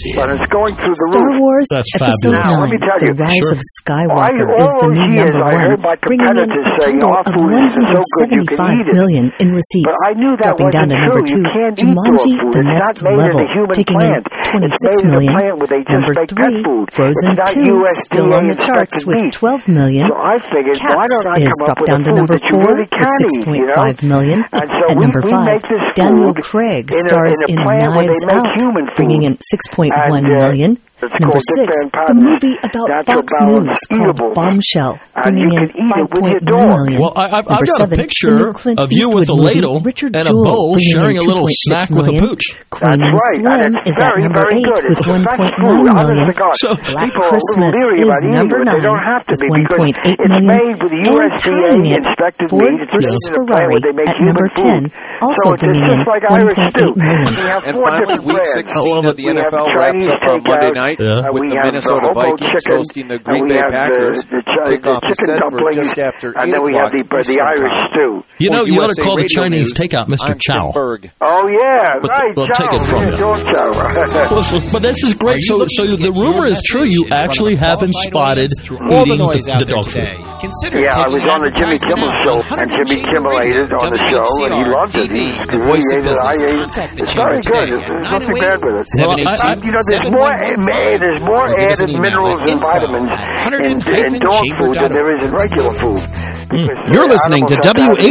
But it's going through the Star roof. Wars That's Episode fabulous. 9, Now, let me tell The you. Rise of Skywalker All is the those new years number I heard my one, bringing in a competitors saying, total "Our of food is so good you can eat it." $175 million in receipts, But I knew that dropping down to wasn't number true. You 2, can't eat Jumanji, dog food. The It's Next not made Level, in a human taking plant. in $26 It's made in a million. plant where they just Number make pet 3, food. Frozen It's not 2, still on the charts USDA with meat. $12 million. So I figured, why Cats don't I is come up dropped with down a to food number that you 4 really with can eat, you know? $6.5 million. And so At number we 5, make this Daniel food Craig in stars a in plant where Knives they make Out, human food. bringing in $6.1 And, million. it's Number called 6, Dick Van the Patten's movie about Natural Fox Balance News called Eatables. Bombshell, And bringing you in can eat it with your $5.1 dog. million. Well, I've Number got 7, a picture the new Clint of you with a Eastwood movie, ladle Richard and a Jewell, bowl bringing sharing in a little $2.6 snack with a million. pooch. Queen That's and right. Slim And it's is at very, number very 8 good. with It's the best $1.9 food. Honest million. to God. So Black People are a little Christmas leery is about eating number it. They 9 don't have to with be because $1.8 it's million. made with And USDA tying it, inspected Ford meat. It's made versus in a plant Ferrari where they make at human number food. 10, also So it's bringing in just like Irish stew. $1.8 million. We have And 4 finally, different Week brands. 16 of the We have NFL wraps Chinese up on Monday takeout, night Yeah. with we the have Minnesota hobo Vikings chicken, hosting the and Green we Bay have Packers. Kickoff is chicken set for dumplings, just after 8 and then we have o'clock the Irish Eastern stew. You know, For you ought to USA call the Radio Chinese News, takeout Mr. I'm Chow. Tim Berg. Oh yeah, But right. they'll take it from you. Dog chow. But this is great. So the rumor is true. You actually have been spotted eating the dog food. Consider Yeah, I was on the Jimmy Kimmel show, and Jimmy Kimmel ate it on the show, and he loved it. He ate it, I ate it. It's very good. There's nothing bad with it. Well, You know, there's more added minerals and vitamins in dog food than there is in regular food. You're listening to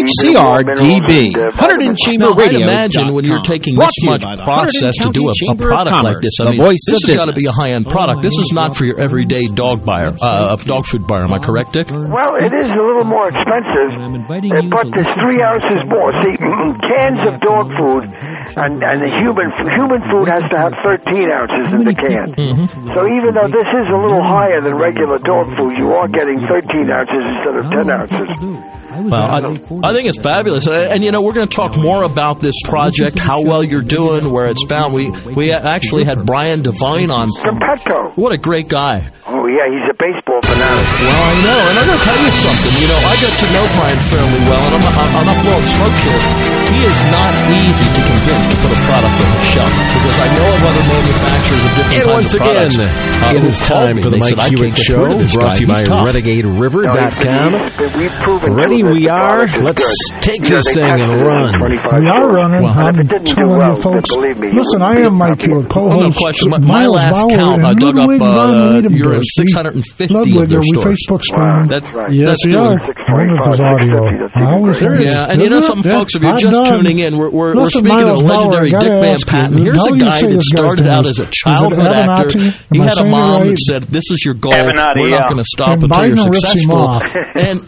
WHCR-DB, Hunterdon Chamber Radio. I imagine when you're taking this much process to do a product like this, I mean, this has got to be a high-end product. This is not for your everyday dog buyer, dog food buyer. Am I correct, Dick? Well, it is a little more expensive, but there's 3 ounces more. See, cans of dog food and the human food has to have 13 ounces in the can. So even though this is a little higher than regular dog food, you are getting 13 ounces instead of 10 ounces. Well, I think it's fabulous, and you know we're going to talk more about this project, how well you're doing, where it's found. We actually had Brian Devine on From Petco. What a great guy! Oh yeah, he's a baseball fanatic. Well, I know, and I'm going to tell you something. You know, I get to know Brian fairly well, and I'm not blowing smoke here. He is not easy to convince to put a product on the shelf because I know of other manufacturers of different kinds of products. It is time for the Mike Hewitt Show, brought to you by RenegadeRiver.com. Ready we are. Let's take this thing and run. We are running. I'm telling you folks. Listen, I am Mike Hewitt, co-host. No question. My last count, I dug up you're in 650 of their stores. Facebook stream. That's yes, we are. I wonder if there's audio. Yeah, and you know, some folks, if you're just tuning in, we're speaking of the legendary Dick Van Patten. Here's a guy that started out as a childhood actor. He had a mom that said, "This is your goal. We're not going to stop until you're successful." And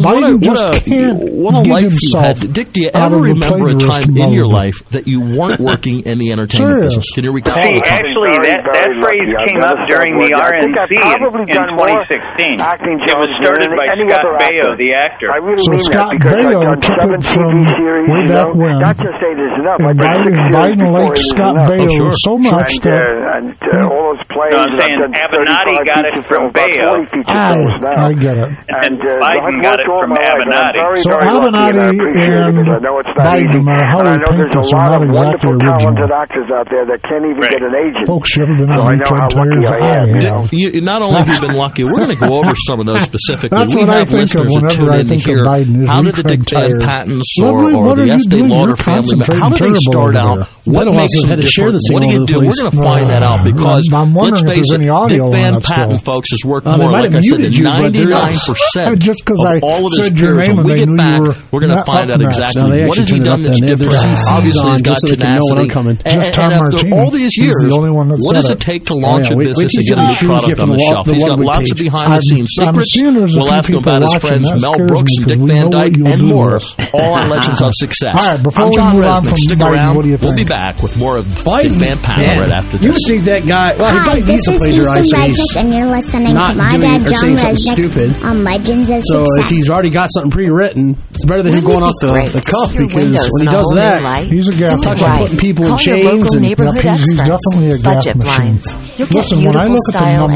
what a life you had. Dick, do you ever remember a time in your life that you weren't working in the entertainment business? Can you recall? Actually, that phrase came up during the RNC in 2016. It was started by Scott Baio, the actor. I really So mean Scott that because Baio I've done took 7 it from TV series, way back when. Not just 8 is enough. And Biden liked Scott Baio so much that... all those plays... No, I'm saying Avenatti got it from Baio. I get it. And Biden got it from Avenatti. So Avenatti and Biden, no matter how we paint this, are not exactly original. Talented actors out there that can't even get an agent. Folks, you ever been So on I know how lucky I am. Not only have you been lucky, we're going to go over some of those specifically. That's we what I have think of listeners that whenever I tune in think of here. Biden. How did the Dick Van Pattens or the Estee Lauder family, how did they start out? What makes them different? What do you do? We're going to find that out because, let's face it, Dick Van Patten, folks, has worked more, like I said, than 99% of all of his peers. When we get back, we're going to find out exactly what has he done that's different. Obviously, he's got tenacity. And after all these years, what does it take to launch a business and get a new product on the shelf? He's got lots of behind-the-scenes secrets. We'll ask him about his friends Mel Brooks and Dick Van Dyke and more, all on Legends of Success. I'm John Resnick. Stick around. We'll be back with more of Dick Van Patten right after this. You think that guy... Well, Hi, this is Ethan Resnick, and you're listening to my dad, John Resnick, on Legends of So Success. if he's already got something pre-written, it's better than him going off the cuff, because when he does that, he's a gap. talks about putting people in chains and he's definitely a gap Budget machine. Blinds. You'll get Listen, when I beautiful look at the style and numbers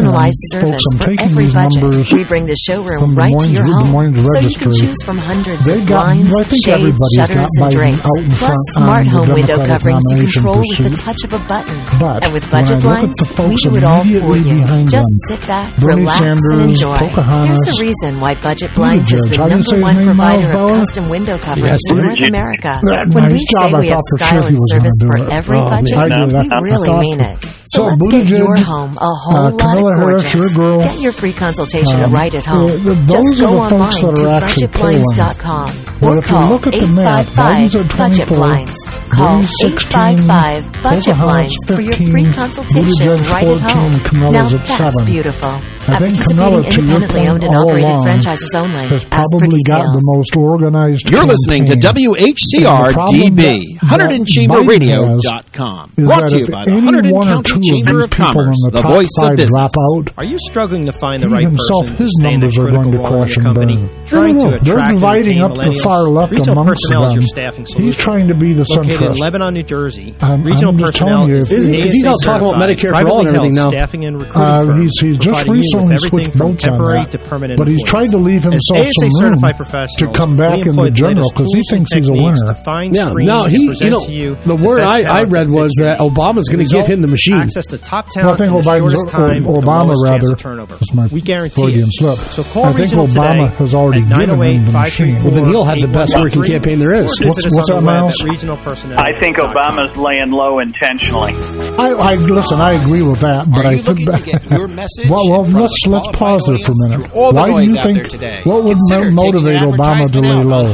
personalized service for every budget. We bring the showroom right to your home, so you can choose from hundreds of blinds, shades, shutters, and drapes, plus smart home window coverings you control with the touch of a button. And with budget blinds, we do it all for you. Just sit back, relax, and enjoy. There's a reason why Budget Blinds is the #1 provider of custom window coverings in North America. When we say we have style and service for every budget, we really mean it. So let's get your home a whole lot of gorgeous. Get your free consultation right at home. Just go online to budgetblinds.com or call 855-BUDGET-BLINDS. Call 855-BUDGET-BLINDS for your free consultation right at home. Now that's beautiful. At participating independently owned and operated franchises only. Ask for details. You're listening to WHCR-DB, HunterdonChamberRadio.com. Brought to you by the Hunterdon County Chamber of Commerce, the voice of business. Are you struggling to find the right person to sustain a critical role in your company? Trying to attract and retain millennials? Regional Personnel is your staffing solution. He's trying to be the located in Lebanon, New Jersey. Regional Personnel is he's not talking about Medicare for all and everything now. Staffing and recruiting he's just recently switched boats on that. But he's tried to leave himself some room to come back in the general because he thinks he's a winner. Yeah, no, the word I read was that Obama's going to give him the machine. Access to top talent in the shortest time with the lowest chance of turnover. We guarantee it. So call Regional today at 908-534. Well, then he'll have the best working campaign there is. What's that, Miles? I think Obama's laying low intentionally. Listen, I agree with that, but I think well, let's pause there for a minute. Why do you think? What would motivate Obama to lay low?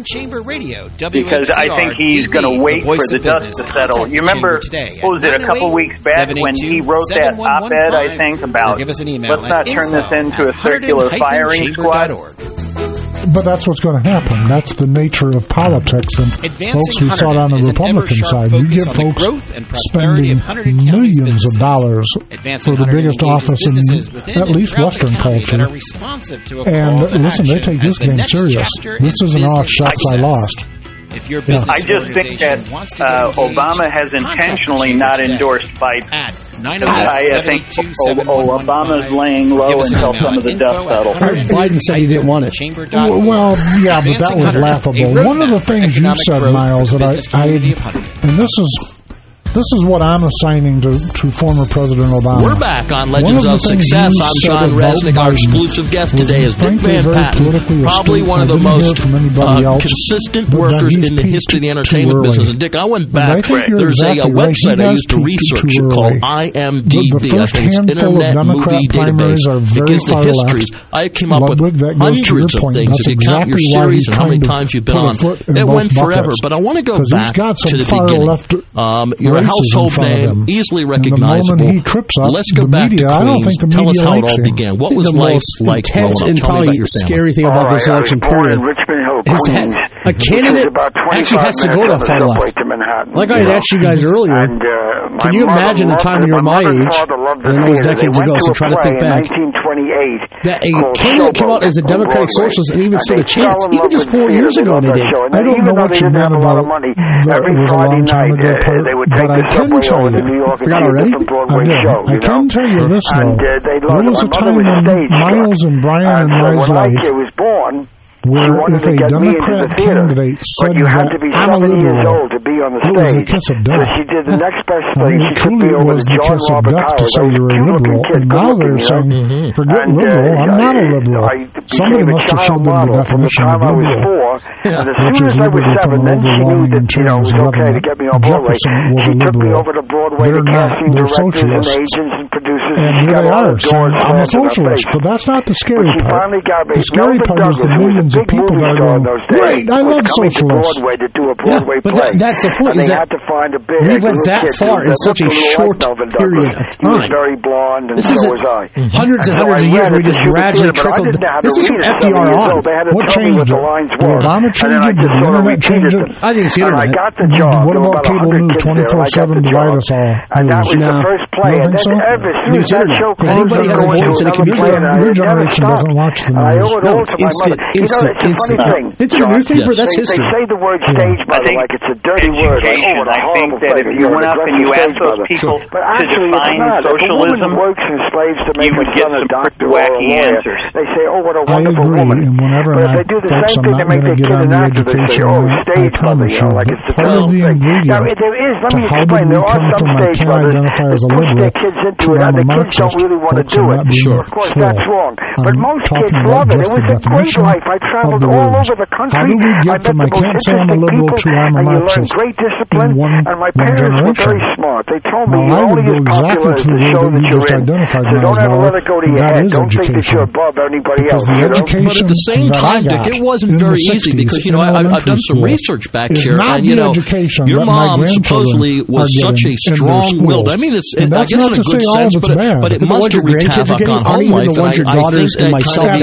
Because I think he's going to wait for the dust to settle. You remember, what was it, a couple weeks back when he wrote that op-ed, I think, about let's not turn this into a circular firing squad? But that's what's going to happen. That's the nature of politics. And folks, we saw it on the Republican side. You get folks spending millions of dollars for the biggest office in at least Western culture. And listen, they take this game serious. This isn't all shots I lost. I just think that Obama has intentionally not endorsed Biden. I think Obama's laying low until some of the dust settles. Biden said he didn't want it. Well, yeah, but that was laughable. One of the things you said, Miles, that and this is what I'm assigning to former President Obama. We're back on Legends of Success. I'm Sean Resnick. Our exclusive guest today is Dick Van Patten, probably one of the most consistent workers in the history of the entertainment business. And Dick, I went back. There's a website I used to research called IMDb. I think it's Internet Movie Database. It gives the histories. I came up with hundreds of things. If you count your series and how many times you've been on, it went forever. But I want to go back to the beginning. You're a household name, easily recognizable. Let's go back to Queens. Tell us how it all began. What was life like growing up? Tell me about your family. Scary thing about this election period is that a candidate actually has to go that far left. Like I had asked you guys earlier, can you imagine a time when you were my age, and those decades ago, so try to think back, that a candidate came out as a Democratic Socialist and even stood a chance, even just 4 years ago they did. I don't know what you meant about that it was a long time ago, but I can tell you, I can tell you this though, there was a time in Miles and Brian and Miles' life where if a Democrat candidate said that I'm a liberal, it was the kiss of death. It truly was the kiss of death to say you're a liberal. And now they're saying, forget liberal, I'm not a liberal. Somebody must have showed them the definition of liberal, which is liberty from overwhelming and tyranny of government. Jefferson was a liberal. They're not. They're socialists. And here they are saying, I'm a socialist. But that's not the scary part. The scary part is the millions of people that are going, great, I love socialists. But that's the point, is that we went that far in such a short period of time. This isn't hundreds and hundreds of years where we just gradually trickled. This is from FDR on. What changed it? Did Obama change it? Did the internet change it? I didn't see internet. What about cable news 24/7 divide us all? And that was the first play. You think so? He was this internet. Anybody has a voice in a community. Your generation doesn't watch the news. No, it's instant. It's in a newspaper. That's history. They say the word stage mother like it's a dirty word. I think that if you went up and you asked those people to define socialism, you would get some pretty wacky answers. They say, oh, what a wonderful woman. But if they do the same thing, they make their kid an actor. They say, oh, stage mother, like it's the best thing. Now, there is, let me explain, there are some stage mothers that push their kids into it, and the kids don't really want to do it. Of course, that's wrong. But most kids love it. It was a great life. I traveled all over the country. I met the most interesting people, and you learn great discipline, and my parents were very smart. They told me you're only as popular as the show that you're in. So don't ever let it go to your head. Don't think that you're above anybody else. But at the same time, Dick, it wasn't very easy because, I've done some research back here, and, your mom supposedly was such a strong-willed. I mean, I guess in a good sense, but it must have wreaked havoc on home life, and I think that kind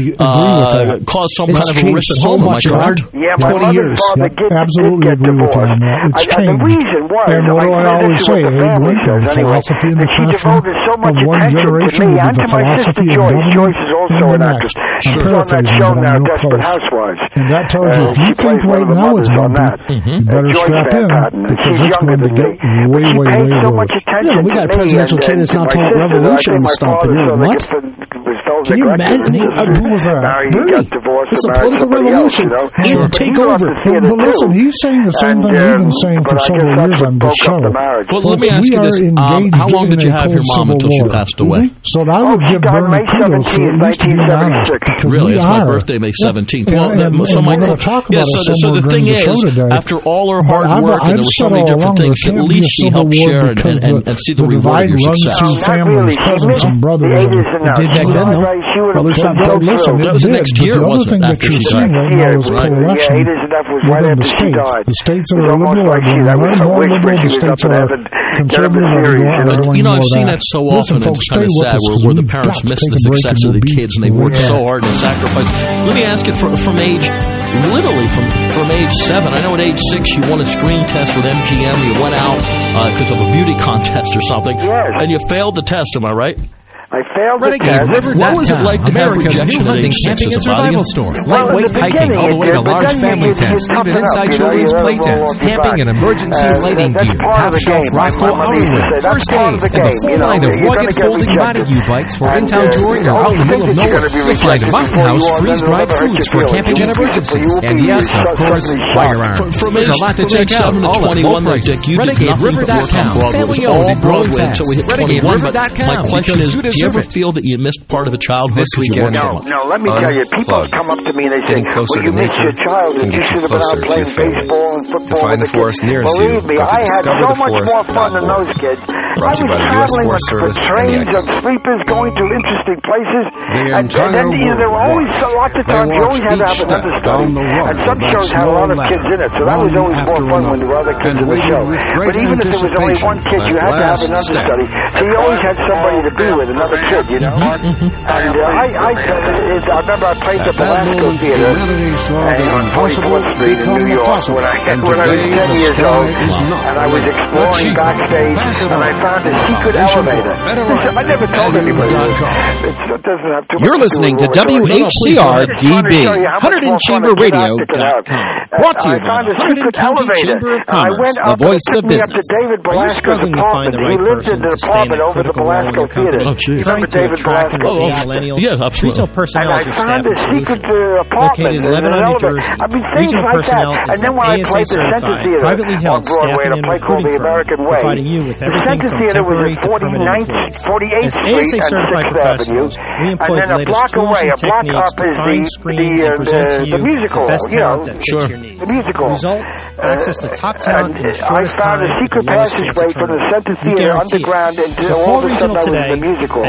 of caused some kind of a risk at home. Am I correct? Yeah, my mother's father absolutely did get divorced. It's changed. The reason was, and what do I always say, philosophy in the classroom of one generation will be the philosophy of government in the next. She's on that show now, Desperate Housewives. And that tells you, if you think right now it's bumpy, you better strap in, because it's going to get way, way, way worse. Yeah, we got presidential candidates now talking revolution and stuff, and you're like, what? Can you imagine? Who was that? Bernie. It's a political revolution. Sure. Take over. But listen, he's saying the same thing we've been saying for several years on this show. Well, let me ask you this. How long did you have your mom until she passed away? So I would give Bernie kudos for at least being honest. Really? It's my birthday, May 17th. So the thing is, after all her hard work, and there were so many different things, at least she helped share and see the reward of your success. Families, cousins, and brothers. It did back then, though. Brother shot brother. Listen, that was the next year, wasn't it? After she died. Within the states. The states that are liberal are doing more liberal. The states that are conservative are doing more of that. I've seen that so often, and it's kind of sad where the parents miss the success of the kids, and they work so hard and sacrifice. Let me ask it from age... Literally from age 7. I know at age 6 you won a screen test with MGM. You went out because of a beauty contest or something. Yes. And you failed the test. Am I right? I failed the test. What was it like to have rejection at age 6 as a survival store? Lightweight hiking, all the way to large family tents, even inside children's play tents, camping and emergency lighting gear, top-shelf Rothco outerwear, first aid, and the full line of rugged folding body U-bikes for in-town touring or out in the middle of nowhere. You'll find a Mountain House freeze-dried foods for camping and emergencies. And yes, of course, firearms. There's a lot to check out. All at low prices. RenegadeRiver.com. Family-owned and growing fast. RenegadeRiver.com. My question is, do you ever feel that you missed part of a childhood this weekend? No, let me tell you, people come up to me and they say, well, you missed your childhood, you should have been out playing baseball and football. To find the forest nearest you, believe me, I had so much more fun than those kids. Brought to you by the U.S. Forest Service with trains of sleepers going to interesting places. And then there were always a lot of times you always had to have an understudy. And some shows had a lot of kids in it, so that was always more fun when there were other kids in the show. But even if there was only one kid, you had to have an understudy. So you always had somebody to be with, another kid, you know? And I remember I played the Belasco Theater on 44th Street in New York when I was 10 years old, and I was exploring backstage, and I found a secret elevator. I never told anybody. It doesn't have too much. You're listening to WHCR-DB, Hunterdon Chamber Radio. Brought to you by Hunterdon County Chamber of Commerce, the voice of business. David Belasco's apartment. He lived in an apartment over the Belasco Theater. Remember David Belasco? Yes, absolutely. And I found a secret apartment in an elevator. I mean, things like that. And then when I played the Center Theater on Broadway, a play called The American Way, the Center Theater was at 48th Street and 6th Avenue. And then a block away, a block up is the musical hall, you know. Sure. The musical hall. Result, access to top talent in the shortest time. I found a secret passageway from the Center Theater underground into all the stuff that was in the musical hall.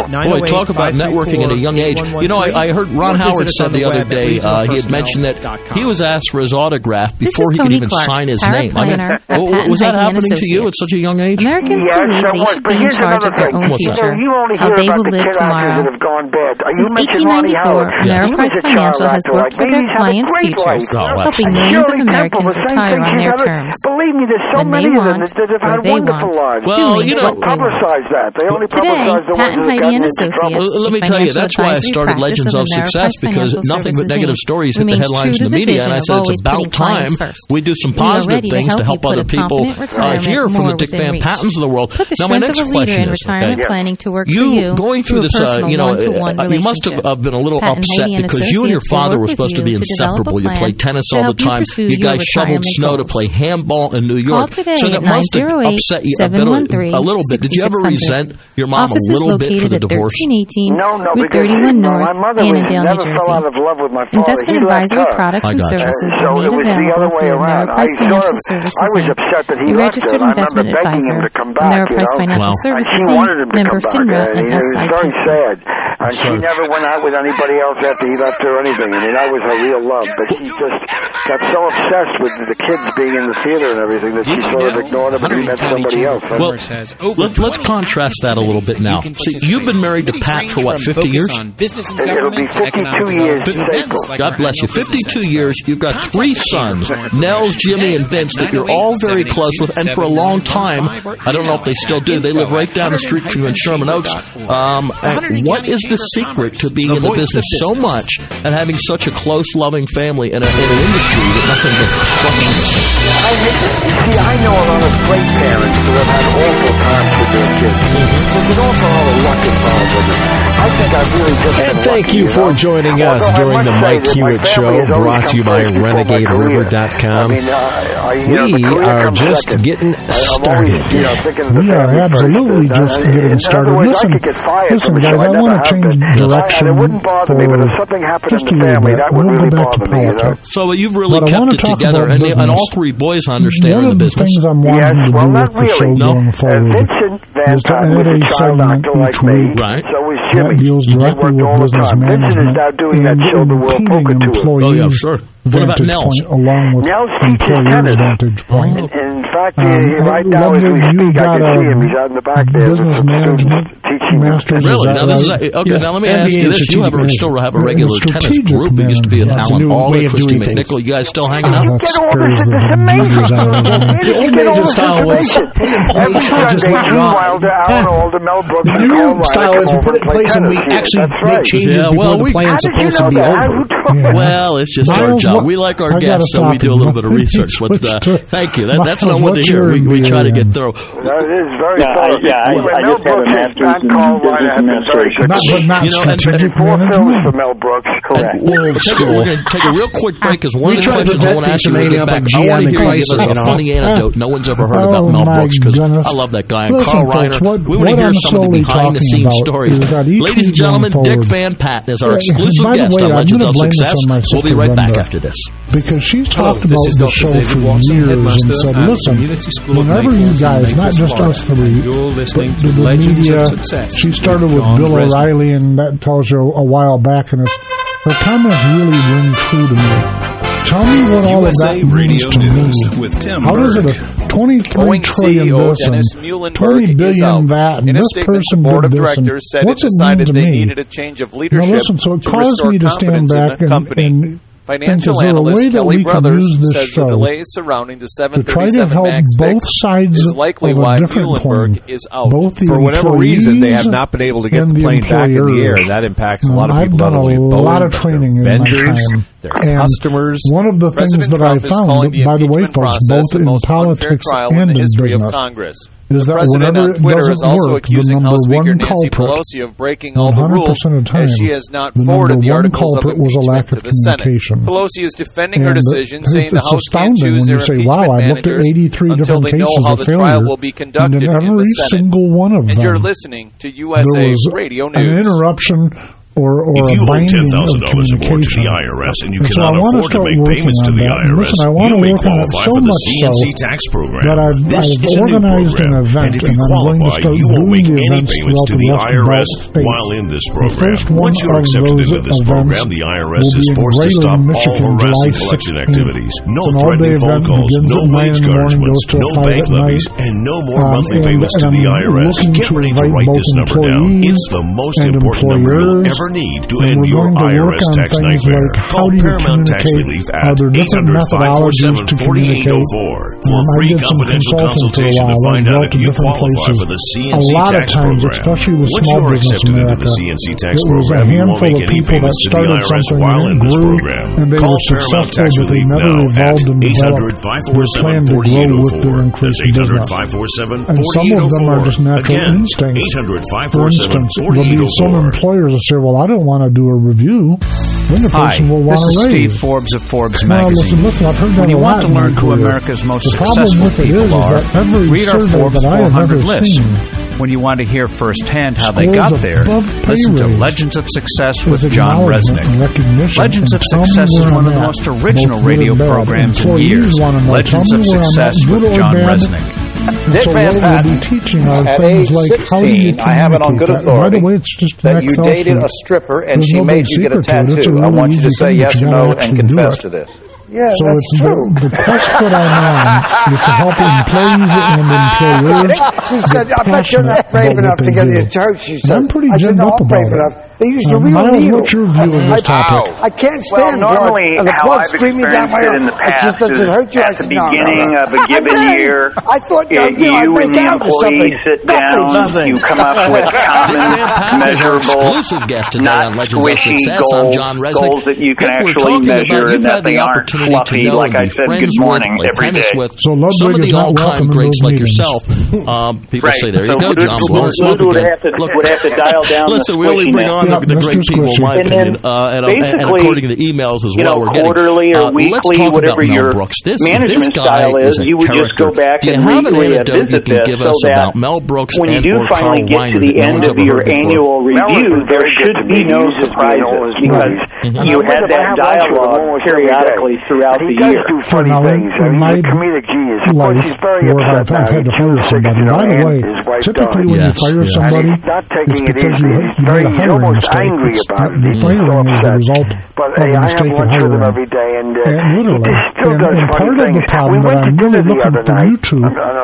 Boy, talk about networking at a young age. You know, I heard Ron Howard said the other day, he had mentioned that he was asked for his autograph before he could even sign his name. Was that happening to you at such a young age? Americans believe they should be in charge of their own future, how they will live tomorrow. Since 1894, Ameriprise Financial has worked for their clients' futures, helping millions of Americans retire on their terms. Believe me, there's so many of them that have had wonderful lives. Well, you know, publicize that. They only today, Pat and Heidi and Associates. Let me tell you, that's why I started Legends of Success, because nothing but negative stories hit the headlines in the media, and I said it's about time we do some positive things to help other people hear from the Dick Van Pattens of the world. Now, my next question is, you going through this, you know, you must have been a little upset because you and your father were supposed to be inseparable. You played tennis all the time. You guys shoveled snow to play handball in New York. So that must have upset you a little bit. Did you ever resent your mom a little bit for the divorce? No, because my mother never fell out of love with my father. Investment advisory products and services are made available through Ameriprise Financial Services Inc., a registered investment advisor. Ameriprise Financial Services Inc., member FINRA and SIPC. Very sad. And she never went out with anybody else after he left her or anything. I mean, that was her real love. But she just got so obsessed with the kids being in the theater and everything that she sort of ignored him and he met somebody else. Well, let's contrast that a little bit now. See, you've been married to Pat for what, 50 years? It'll be 52 years this April. God bless you. 52 years. You've got 3 sons, Nels, Jimmy, and Vince, that you're all very close with. And for a long time, I don't know if they still do, they live right down the street from you in Sherman Oaks. What is the secret to being in the business so much and having such a close, loving family in an industry that nothing but construction is? I know a lot of great parents who have had awful times with their kids. There's also a lot of luck involved with it. I think I've really just been thank you for joining us during the Mike Hewitt Show, brought to you by RenegadeRiver.com. We are just getting started. We are absolutely just getting started. Listen, guys, I want to change direction for just a little bit. We'll go back to politics. So you've really kept it together, and all 3 boys understand the business. One of the things I'm wanting to do with the show going forward is to add a segment each week that deals directly with business management and impeding employees' vantage point along with employee vantage point. In fact, right now as we speak, I can see him. He's out in the back there. Business management master's. Really? Now, now let me ask you this. You still have a regular tennis group. It used to be at Alan Hall and Christy McNichol. You guys still hanging out? Get all this. It's amazing. The old major style was every Sunday, meanwhile, to Alan Hall, to Mel Brooks. The new style is we put it in place and we actually make changes before the plan's supposed to be over. Well, it's just our job. We like our guests, so we do a little bit of research. Thank you. That's what I want to hear. We try to get through. That is very thorough. I just have a master's in business administration. Not strategic management. For Mel Brooks, correct. We're going to take a real quick break because one of the questions I want to ask you is back. I want to hear you give us a funny anecdote no one's ever heard about Mel Brooks, because I love that guy. And Carl Reiner, we want to hear some of the behind-the-scenes stories. Ladies and gentlemen, Dick Van Patten is our exclusive guest on Legends of Success. We'll be right back after this. Because she's talked about the show for years and said, listen, whenever you guys, not just us 3, but the media, she started with Bill O'Reilly, and that tells you a while back, and her comments really ring true to me. Tell me what all of that means to me. How does it 23 trillion this and 20 billion that, and this person did this, and what's it mean to me? Now listen, so it caused me to stand back and Financial analyst Kelly Brothers says the delays surrounding the 737 MAX fix is likely why Muhlenberg is out. For whatever reason, they have not been able to get the plane back in the air. That impacts a lot of people, not only Boeing, but their vendors, their customers. One of the things that I found, by the way, folks, both in politics and in business, is that whenever it doesn't work, the number one culprit, 100% of the time, the number one culprit was a lack of communication. Pelosi is defending her decision, saying the House can't choose their impeachment managers until they know how the trial will be conducted in the Senate. Single one of them, and you're listening to USA Radio News. An interruption if you owe $10,000 or more to the IRS and you cannot afford to make payments to the IRS, you may qualify for the CNC tax program. This is a new program, and if you qualify, you won't make any payments to the IRS while in this program. Once you're accepted into this program, the IRS is forced to stop all harassing collection activities. No threatening phone calls, no wage garnishments, no bank levies, and no more monthly payments to the IRS. Get ready to write this number down. It's the most important number you'll ever need to end your IRS tax nightmare. Call Paramount Tax Relief at 800-547-4804 for a free confidential consultation to find out if you qualify for the CNC tax program. Once you're accepted into the CNC tax program, you won't make any payments to the IRS while in this program. Call Paramount Tax Relief now at 800-547-4804. That's 800-547-4804. Again, 800-547-4804. Some employers will say, well, I don't want to do a review. Then the person will want to raise. This is Steve Forbes of Forbes Magazine. Listen, I've heard that when you want to learn who career, America's most successful people are, read our Forbes 400 list. When you want to hear firsthand how they got there, listen to Legends of Success with John Resnick. Legends of Success is one of the most original radio programs in years. Legends of Success with John Resnick. Dick Van Patten, at age 16, I have it on good authority that you dated a stripper and she made you get a tattoo. I want you to say yes or no and confess to this. Yeah, so that's true. The quest that I'm on is to help employees and employers. She said, I bet you're not brave enough to get into church, she said. I'm pretty I said, no, I'm brave enough. They used a real needle. What's your view on this topic? I can't stand blood. And the blood streaming down my arm. It just doesn't hurt you. At the beginning of a given year, I thought you and the employee sit down, you come up with common, measurable, not squishy goals that you can actually measure and that they aren't fluffy, like I said, good morning every day. So some of the all-time greats like yourself, people say, there you go, John. Would have to dial down. Listen, we only bring on the great people, in my opinion, and according to the emails as well, we're getting. Quarterly or weekly, whatever your management style is, you would just go back and revisit this so that when you do finally get to the end of your annual review, there should be no surprises because you had that dialogue periodically throughout the year. He does do funny things. He's a comedic genius. Of course, he's very upset now. I've had to fire somebody. By the way, typically when you fire somebody, it's because you made a hiring mistake. The firing is the result of a mistake in hiring. Every day, and literally. And part of the problem that I'm really looking for you to,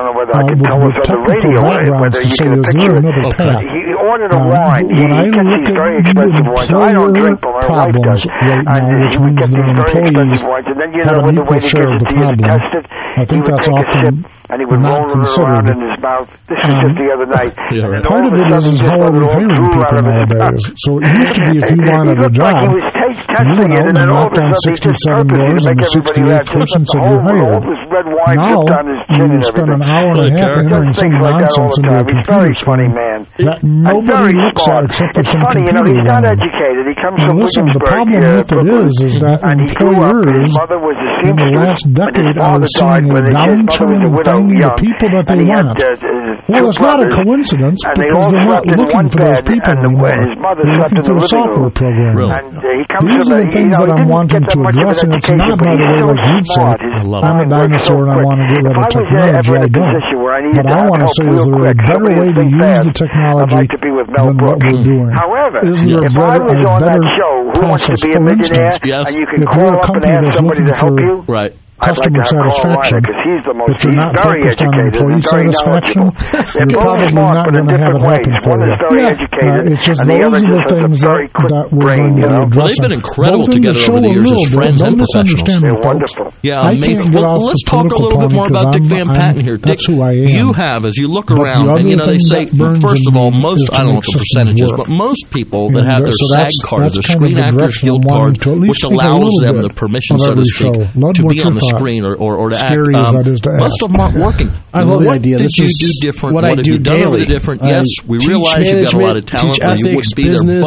with technical backgrounds to say, is there another path? He ordered a wine. When I look at employer problems right now, which means that employees have an equal share of the problem, I think that's often and he would roll it around in his mouth. This was just the other night. Part of it is how are we hiring people nowadays? So it used to be if you wanted a job, you went out and knocked on 67 doors and the 68th person said you're hired. Now, you spend an hour and a half entering some nonsense into a computer screen that nobody looks at except for some computer he's not educated. He comes from listen, the problem with it is that employers in the last decade are seeing a downturn in finding the people that they want. Well, it's not a coincidence because they're not looking for those people anymore. They're looking for a software program. These are the things that I'm wanting to address, and it's not, by the way, like you'd say, I'm a dinosaur and I want to get rid of technology. I don't. What I want to say is there a better way to use the technology than what we're doing. Is there a better process? For instance, if you're a company that's looking for customer satisfaction, but you're not focused on employee satisfaction, you're probably not going to have it happen for you. It's just those are the things that we're going to be addressing. Well, they've been incredible together over the years as friends and professionals. Yeah, amazing. Well, let's talk a little bit more about Dick Van Patten here. Dick, you have, as you look around, and they say, first of all, most, I don't know the percentages, but most people that have their SAG cards, their Screen Actors Guild card, which allows them the permission, so to speak, to be on the screen or to act. Most of them aren't working. I love the idea. What did you do different? What have you done different? Yes, we realize you've got a lot of talent, or you wouldn't be there, but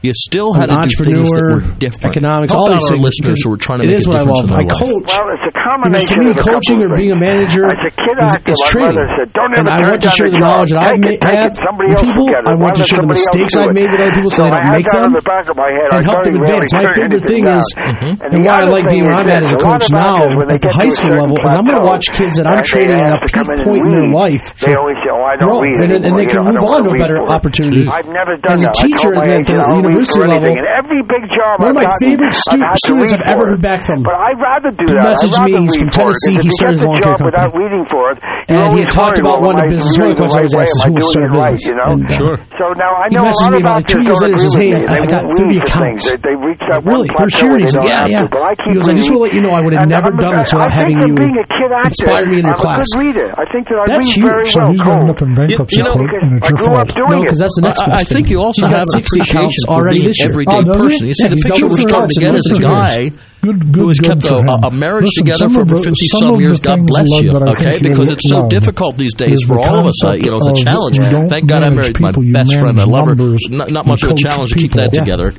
you still had to do things that were different. Economics, all these things. Listeners who are trying to make a difference in their life. I coach. Well, it's a combination of coaching or being a manager is training. And I want to share the knowledge that I have with people. I want to share the mistakes I've made with other people so they don't make them and help them advance. My favorite thing is, and why I like being where I'm at as a coach now at the high school level, is I'm going to watch kids that I'm training at a peak point in their life grow, and they can move on to a better opportunity. As a teacher at the university level, one of my favorite students I've ever heard back from, he messaged me, he's from Tennessee, he started his lawn care company. And he had talked about one of the business. One of the questions I was asked is, who would start a business? Sure. So now I know he messaged me about 2 years later and says, hey, I got 30 accounts. Really? For sure? He said, yeah. He goes, I just want to let you know I would have never done this without having you inspire me in your class. That's huge. So he's going up in bankruptcy court, and it's your fault. No, because that's the next one. I think you also have an appreciation for being an everyday person. You see, the picture we're starting to get is a guy who has kept a marriage together for 50-some years. God bless you, okay? Because it's so difficult these days for all of us. It's a challenge. Thank God I married my best friend. I love her. Not much of a challenge to keep that together.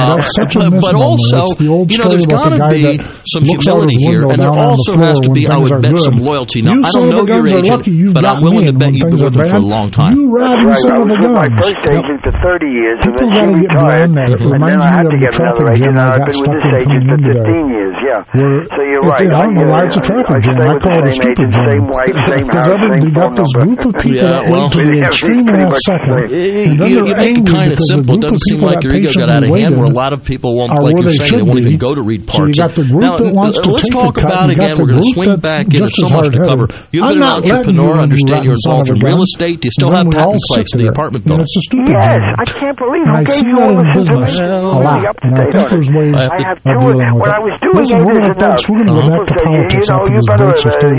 But also, there's got to be some humility here, and there also has to be, I would bet, some loyalty. Now, I don't know your agent, but I'm willing to bet you've been with him for a long time. That's right. I was with my first agent for 30 years, and then she retired, and then I had to get another agent, and I've been with this agent for 15 years, yeah. So you're right. I don't know why it's a traffic jam. I call it a stupid jam. Same wife, same house, same phone this group of people that went to the extreme last second. You make it kind of simple. It doesn't seem like your ego got out of hand, where a lot of people won't, like you're saying, they won't even go to read parts. Now, let's talk about, again, we're going to swing back in. There's so much to cover. You've been an entrepreneur. I understand you're involved in real estate. Do you still have patent claims in the apartment building? Yes. I can't believe who gave you all this information. Really up to date on it. I have two. When I was doing it, people say, you better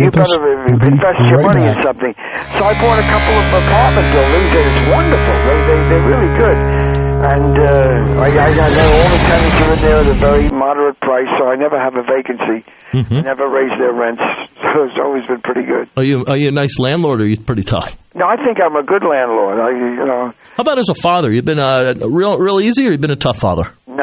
invest your money in something. So I bought a couple of apartment buildings, and it's wonderful. They're really good. And I know all the tenants are in there at a very moderate price, so I never have a vacancy. I never raise their rents. So it's always been pretty good. Are you a nice landlord, or are you pretty tough? No, I think I'm a good landlord. How about as a father? You've been real easy, or you've been a tough father? No,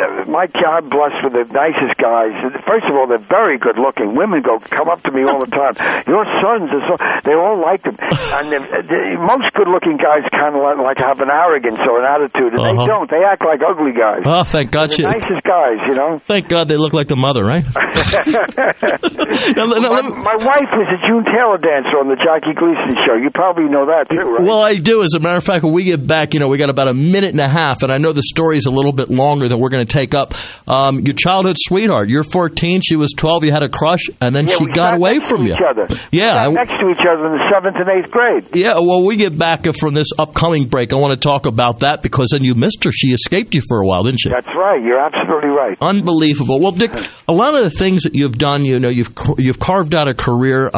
I'm blessed with the nicest guys. First of all, they're very good looking. Women come up to me all the time. Your sons are so. They all like them. And most good looking guys kind of like have an arrogance or an attitude, and they don't. They act like ugly guys. Oh, thank God! They're the nicest guys, Thank God they look like the mother, right? My wife was a June Taylor dancer on the Jackie Gleason show. You probably know that too, right? Well, I do. As a matter of fact, when we get back, we got about a minute and a half, and I know the story's a little bit longer than we're going to take up. Your childhood sweetheart. You're 14. She was 12. You had a crush, and then she got away from you. Yeah, we sat next to each other in the 7th and 8th grade. Yeah. Well, we get back from this upcoming break. I want to talk about that because then you missed her. She escaped you for a while, didn't she? That's right. You're absolutely right. Unbelievable. Well, Dick, a lot of the things that you've done, you've carved out a career.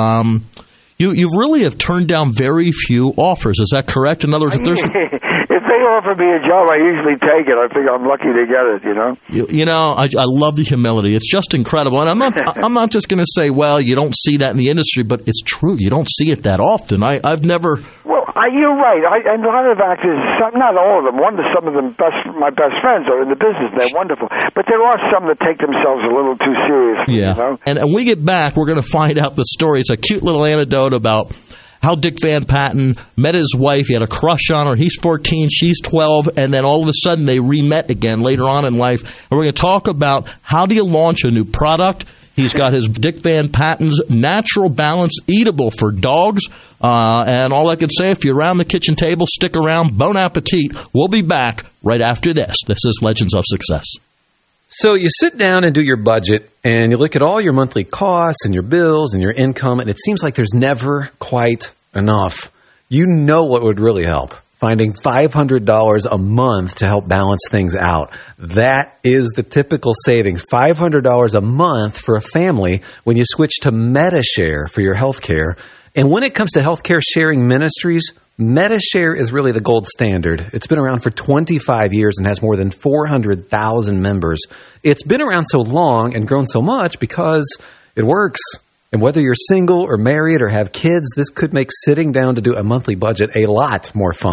You really have turned down very few offers. Is that correct? In other words, if they offer me a job, I usually take it. I think I'm lucky to get it. I love the humility. It's just incredible. And I'm not just going to say, well, you don't see that in the industry, but it's true. You don't see it that often. I've never. Well, you're right. And a lot of actors, not all of them. Some of them, my best friends are in the business. They're wonderful. But there are some that take themselves a little too seriously. Yeah. And when we get back, we're going to find out the story. It's a cute little anecdote about how Dick Van Patten met his wife. He had a crush on her. He's 14, she's 12, and then all of a sudden they re-met again later on in life. And we're going to talk about how do you launch a new product. He's got his Dick Van Patten's Natural Balance Eatable for dogs. And all I can say, if you're around the kitchen table, stick around. Bon appetit. We'll be back right after this. This is Legends of Success. So you sit down and do your budget, and you look at all your monthly costs and your bills and your income, and it seems like there's never quite enough. You know what would really help? Finding $500 a month to help balance things out. That is the typical savings. $500 a month for a family when you switch to Medi-Share for your health care. And when it comes to healthcare sharing ministries, Medi-Share is really the gold standard. It's been around for 25 years and has more than 400,000 members. It's been around so long and grown so much because it works. And whether you're single or married or have kids, this could make sitting down to do a monthly budget a lot more fun.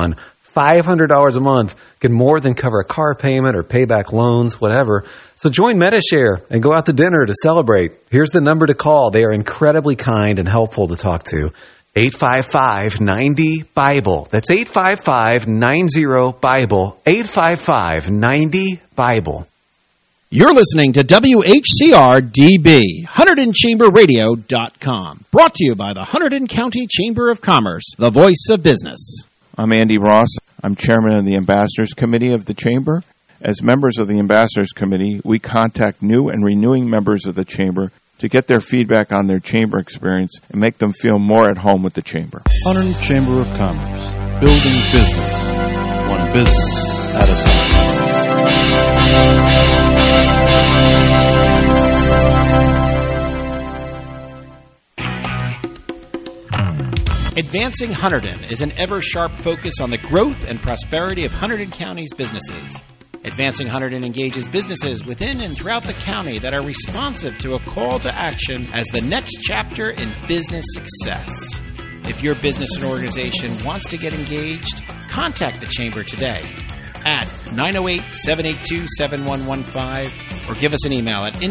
$500 a month can more than cover a car payment or pay back loans, whatever. So join Medi-Share and go out to dinner to celebrate. Here's the number to call. They are incredibly kind and helpful to talk to. 855-90-BIBLE. That's 855-90-BIBLE. 855-90-BIBLE. You're listening to WHCR-DB, HunterdonChamberRadio.com. Brought to you by the Hunterdon County Chamber of Commerce, the voice of business. I'm Andy Ross. I'm chairman of the Ambassadors Committee of the Chamber. As members of the Ambassadors Committee, we contact new and renewing members of the Chamber to get their feedback on their Chamber experience and make them feel more at home with the Chamber. Hunterdon Chamber of Commerce, building business, one business at a time. Advancing Hunterdon is an ever-sharp focus on the growth and prosperity of Hunterdon County's businesses. Advancing Hunterdon engages businesses within and throughout the county that are responsive to a call to action as the next chapter in business success. If your business and organization wants to get engaged, contact the Chamber today at 908-782-7115 or give us an email at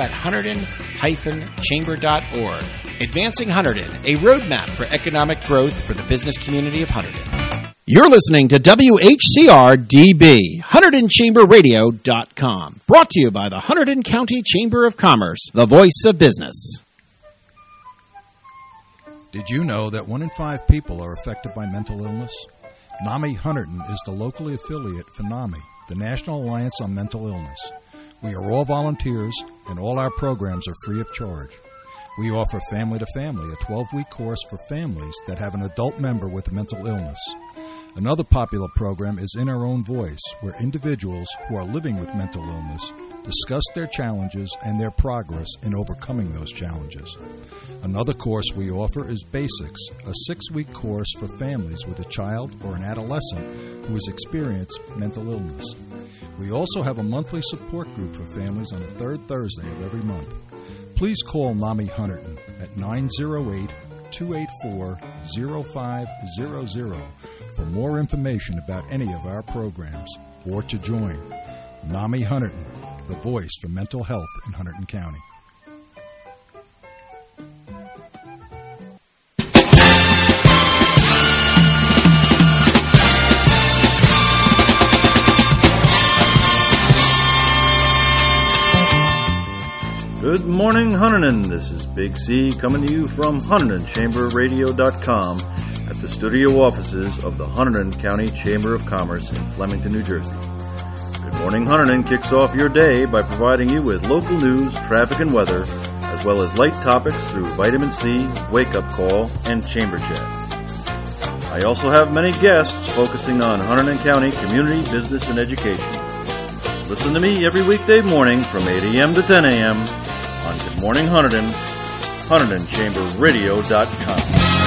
info@hunterdon-chamber.org. Advancing Hunterdon, a roadmap for economic growth for the business community of Hunterdon. You're listening to WHCR-DB, HunterdonChamberRadio.com. Brought to you by the Hunterdon County Chamber of Commerce, the voice of business. Did you know that 1 in 5 people are affected by mental illness? NAMI Hunterdon is the locally affiliate for NAMI, the National Alliance on Mental Illness. We are all volunteers, and all our programs are free of charge. We offer Family to Family, a 12-week course for families that have an adult member with a mental illness. Another popular program is In Our Own Voice, where individuals who are living with mental illness discuss their challenges and their progress in overcoming those challenges. Another course we offer is Basics, a 6-week course for families with a child or an adolescent who has experienced mental illness. We also have a monthly support group for families on the third Thursday of every month. Please call NAMI Hunterdon at 908-284-0500 for more information about any of our programs or to join. NAMI Hunterdon, the voice for mental health in Hunterdon County. Good morning, Hunterdon. This is Big C coming to you from HunterdonChamberRadio.com at the studio offices of the Hunterdon County Chamber of Commerce in Flemington, New Jersey. Good Morning Hunterdon kicks off your day by providing you with local news, traffic, and weather, as well as light topics through Vitamin C, Wake Up Call, and Chamber Chat. I also have many guests focusing on Hunterdon County community, business, and education. Listen to me every weekday morning from 8 a.m. to 10 a.m. on Good Morning Hunterdon, HunterdonChamberRadio.com.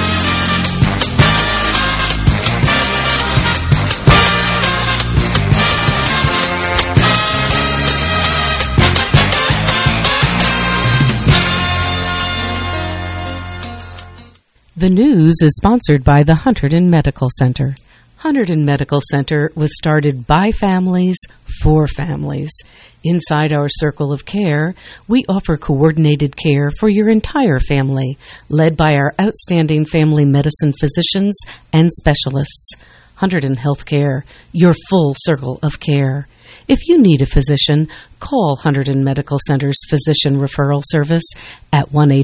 The news is sponsored by the Hunterdon Medical Center. Hunterdon Medical Center was started by families for families. Inside our circle of care, we offer coordinated care for your entire family, led by our outstanding family medicine physicians and specialists. Hunterdon Healthcare, your full circle of care. If you need a physician, call Hunterdon Medical Center's Physician Referral Service at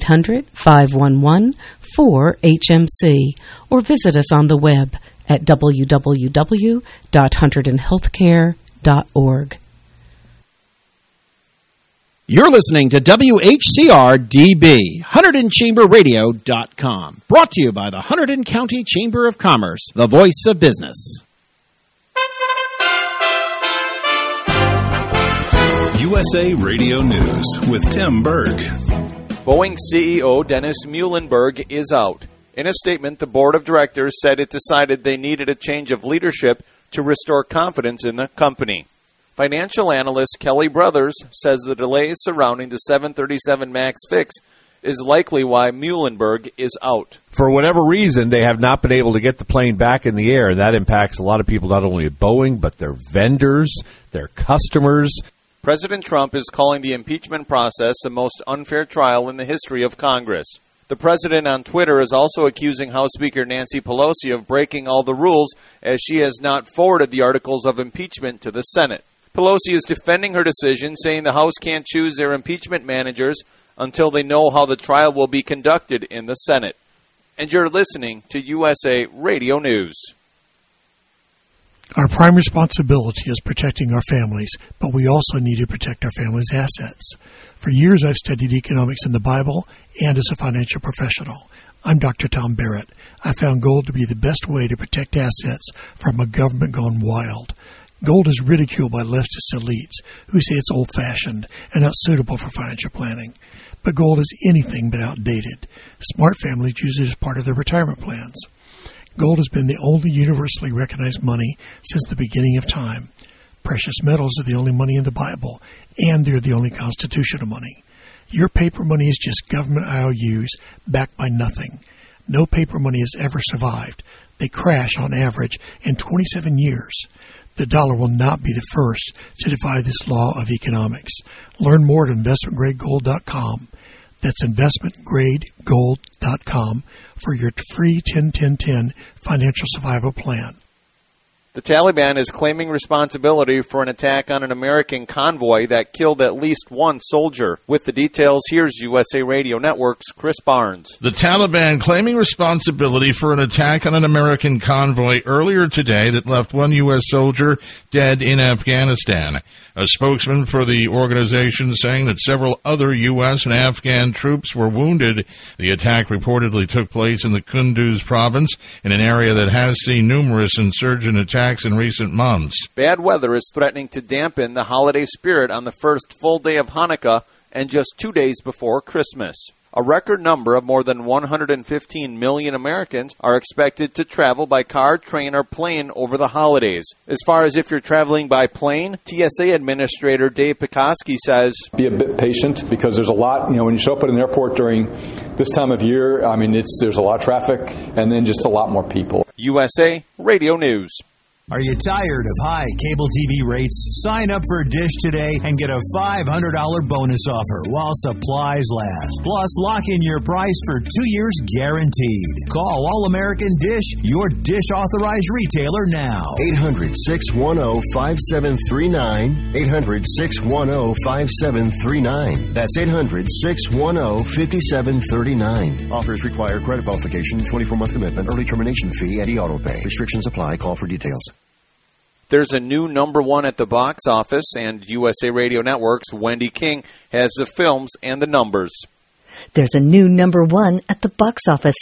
1-800-511-4HMC or visit us on the web at www.hunterdonhealthcare.org. You're listening to WHCR-DB, HunterdonChamberRadio.com. Brought to you by the Hunterdon County Chamber of Commerce, the voice of business. USA Radio News with Tim Berg. Boeing CEO Dennis Muhlenberg is out. In a statement, the board of directors said it decided they needed a change of leadership to restore confidence in the company. Financial analyst Kelly Brothers says the delays surrounding the 737 MAX fix is likely why Muhlenberg is out. For whatever reason, they have not been able to get the plane back in the air, and that impacts a lot of people, not only at Boeing, but their vendors, their customers. President Trump is calling the impeachment process the most unfair trial in the history of Congress. The president on Twitter is also accusing House Speaker Nancy Pelosi of breaking all the rules, as she has not forwarded the articles of impeachment to the Senate. Pelosi is defending her decision, saying the House can't choose their impeachment managers until they know how the trial will be conducted in the Senate. And you're listening to USA Radio News. Our prime responsibility is protecting our families, but we also need to protect our families' assets. For years, I've studied economics in the Bible and as a financial professional. I'm Dr. Tom Barrett. I found gold to be the best way to protect assets from a government gone wild. Gold is ridiculed by leftist elites who say it's old-fashioned and not suitable for financial planning. But gold is anything but outdated. Smart families use it as part of their retirement plans. Gold has been the only universally recognized money since the beginning of time. Precious metals are the only money in the Bible, and they're the only constitutional money. Your paper money is just government IOUs backed by nothing. No paper money has ever survived. They crash on average in 27 years. The dollar will not be the first to defy this law of economics. Learn more at investmentgradegold.com. That's investmentgradegold.com for your free 10-10-10 financial survival plan. The Taliban is claiming responsibility for an attack on an American convoy that killed at least one soldier. With the details, here's USA Radio Network's Chris Barnes. The Taliban claiming responsibility for an attack on an American convoy earlier today that left one U.S. soldier dead in Afghanistan. A spokesman for the organization saying that several other U.S. and Afghan troops were wounded. The attack reportedly took place in the Kunduz province, in an area that has seen numerous insurgent attacks in recent months. Bad weather is threatening to dampen the holiday spirit on the first full day of Hanukkah and just 2 days before Christmas. A record number of more than 115 million Americans are expected to travel by car, train, or plane over the holidays. As far as if you're traveling by plane, TSA Administrator Dave Pekoski says, be a bit patient because there's a lot, when you show up at an airport during this time of year, there's a lot of traffic and then just a lot more people. USA Radio News. Are you tired of high cable TV rates? Sign up for Dish today and get a $500 bonus offer while supplies last. Plus, lock in your price for 2 years guaranteed. Call All-American Dish, your Dish authorized retailer now. 800-610-5739. 800-610-5739. That's 800-610-5739. Offers require credit qualification, 24-month commitment, early termination fee, and e-auto pay. Restrictions apply. Call for details. There's a new number one at the box office, and USA Radio Network's Wendy King has the films and the numbers. There's a new number one at the box office.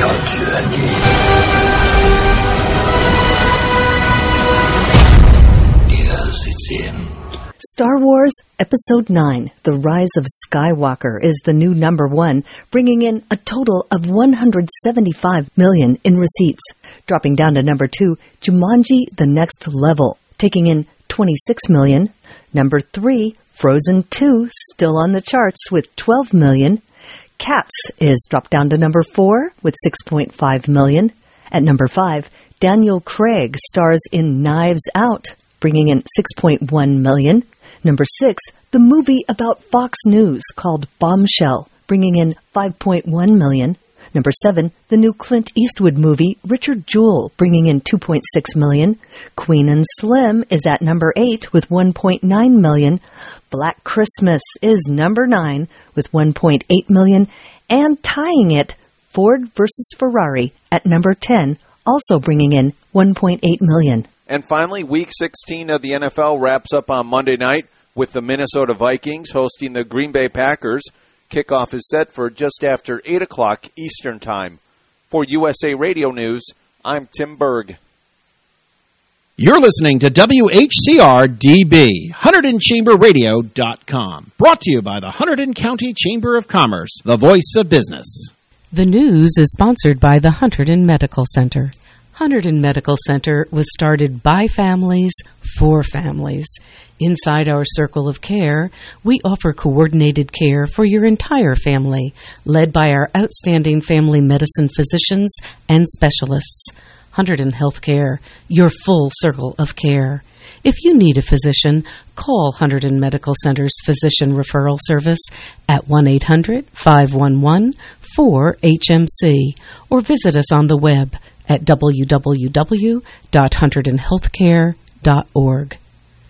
Yes, it's him. Star Wars Episode 9, The Rise of Skywalker, is the new number one, bringing in a total of $175 million in receipts. Dropping down to number 2, Jumanji: The Next Level, taking in $26 million. Number 3, Frozen 2, still on the charts with $12 million. Cats is dropped down to number 4 with $6.5 million. At number 5, Daniel Craig stars in Knives Out, bringing in $6.1 million. Number 6, the movie about Fox News called Bombshell, bringing in $5.1 million. Number 7, the new Clint Eastwood movie Richard Jewell, bringing in $2.6 million. Queen and Slim is at number 8 with $1.9 million. Black Christmas is number 9 with $1.8 million. And tying it, Ford versus Ferrari at number 10, also bringing in $1.8 million. And finally, Week 16 of the NFL wraps up on Monday night with the Minnesota Vikings hosting the Green Bay Packers. Kickoff is set for just after 8 o'clock Eastern Time. For USA Radio News, I'm Tim Berg. You're listening to WHCR-DB, HunterdonChamberRadio.com. Brought to you by the Hunterdon County Chamber of Commerce, the voice of business. The news is sponsored by the Hunterdon Medical Center. Hunterdon Medical Center was started by families for families. Inside our circle of care, we offer coordinated care for your entire family, led by our outstanding family medicine physicians and specialists. Hunterdon Healthcare, your full circle of care. If you need a physician, call Hunterdon Medical Center's Physician Referral Service at 1-800-511-4HMC or visit us on the web at www.hunterdonhealthcare.org.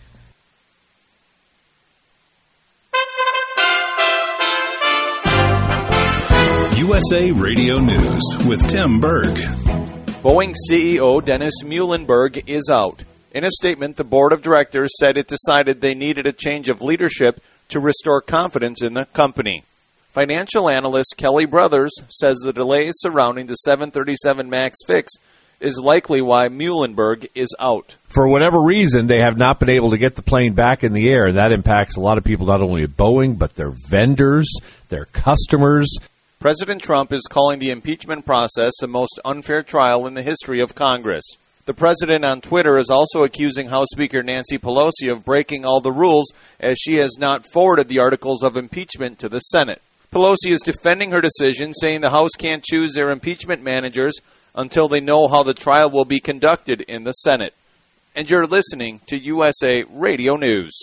USA Radio News with Tim Berg. Boeing CEO Dennis Muhlenberg is out. In a statement, the board of directors said it decided they needed a change of leadership to restore confidence in the company. Financial analyst Kelly Brothers says the delays surrounding the 737 MAX fix is likely why Muhlenberg is out. For whatever reason, they have not been able to get the plane back in the air. That impacts a lot of people, not only at Boeing, but their vendors, their customers. President Trump is calling the impeachment process the most unfair trial in the history of Congress. The president on Twitter is also accusing House Speaker Nancy Pelosi of breaking all the rules as she has not forwarded the articles of impeachment to the Senate. Pelosi is defending her decision, saying the House can't choose their impeachment managers until they know how the trial will be conducted in the Senate. And you're listening to USA Radio News.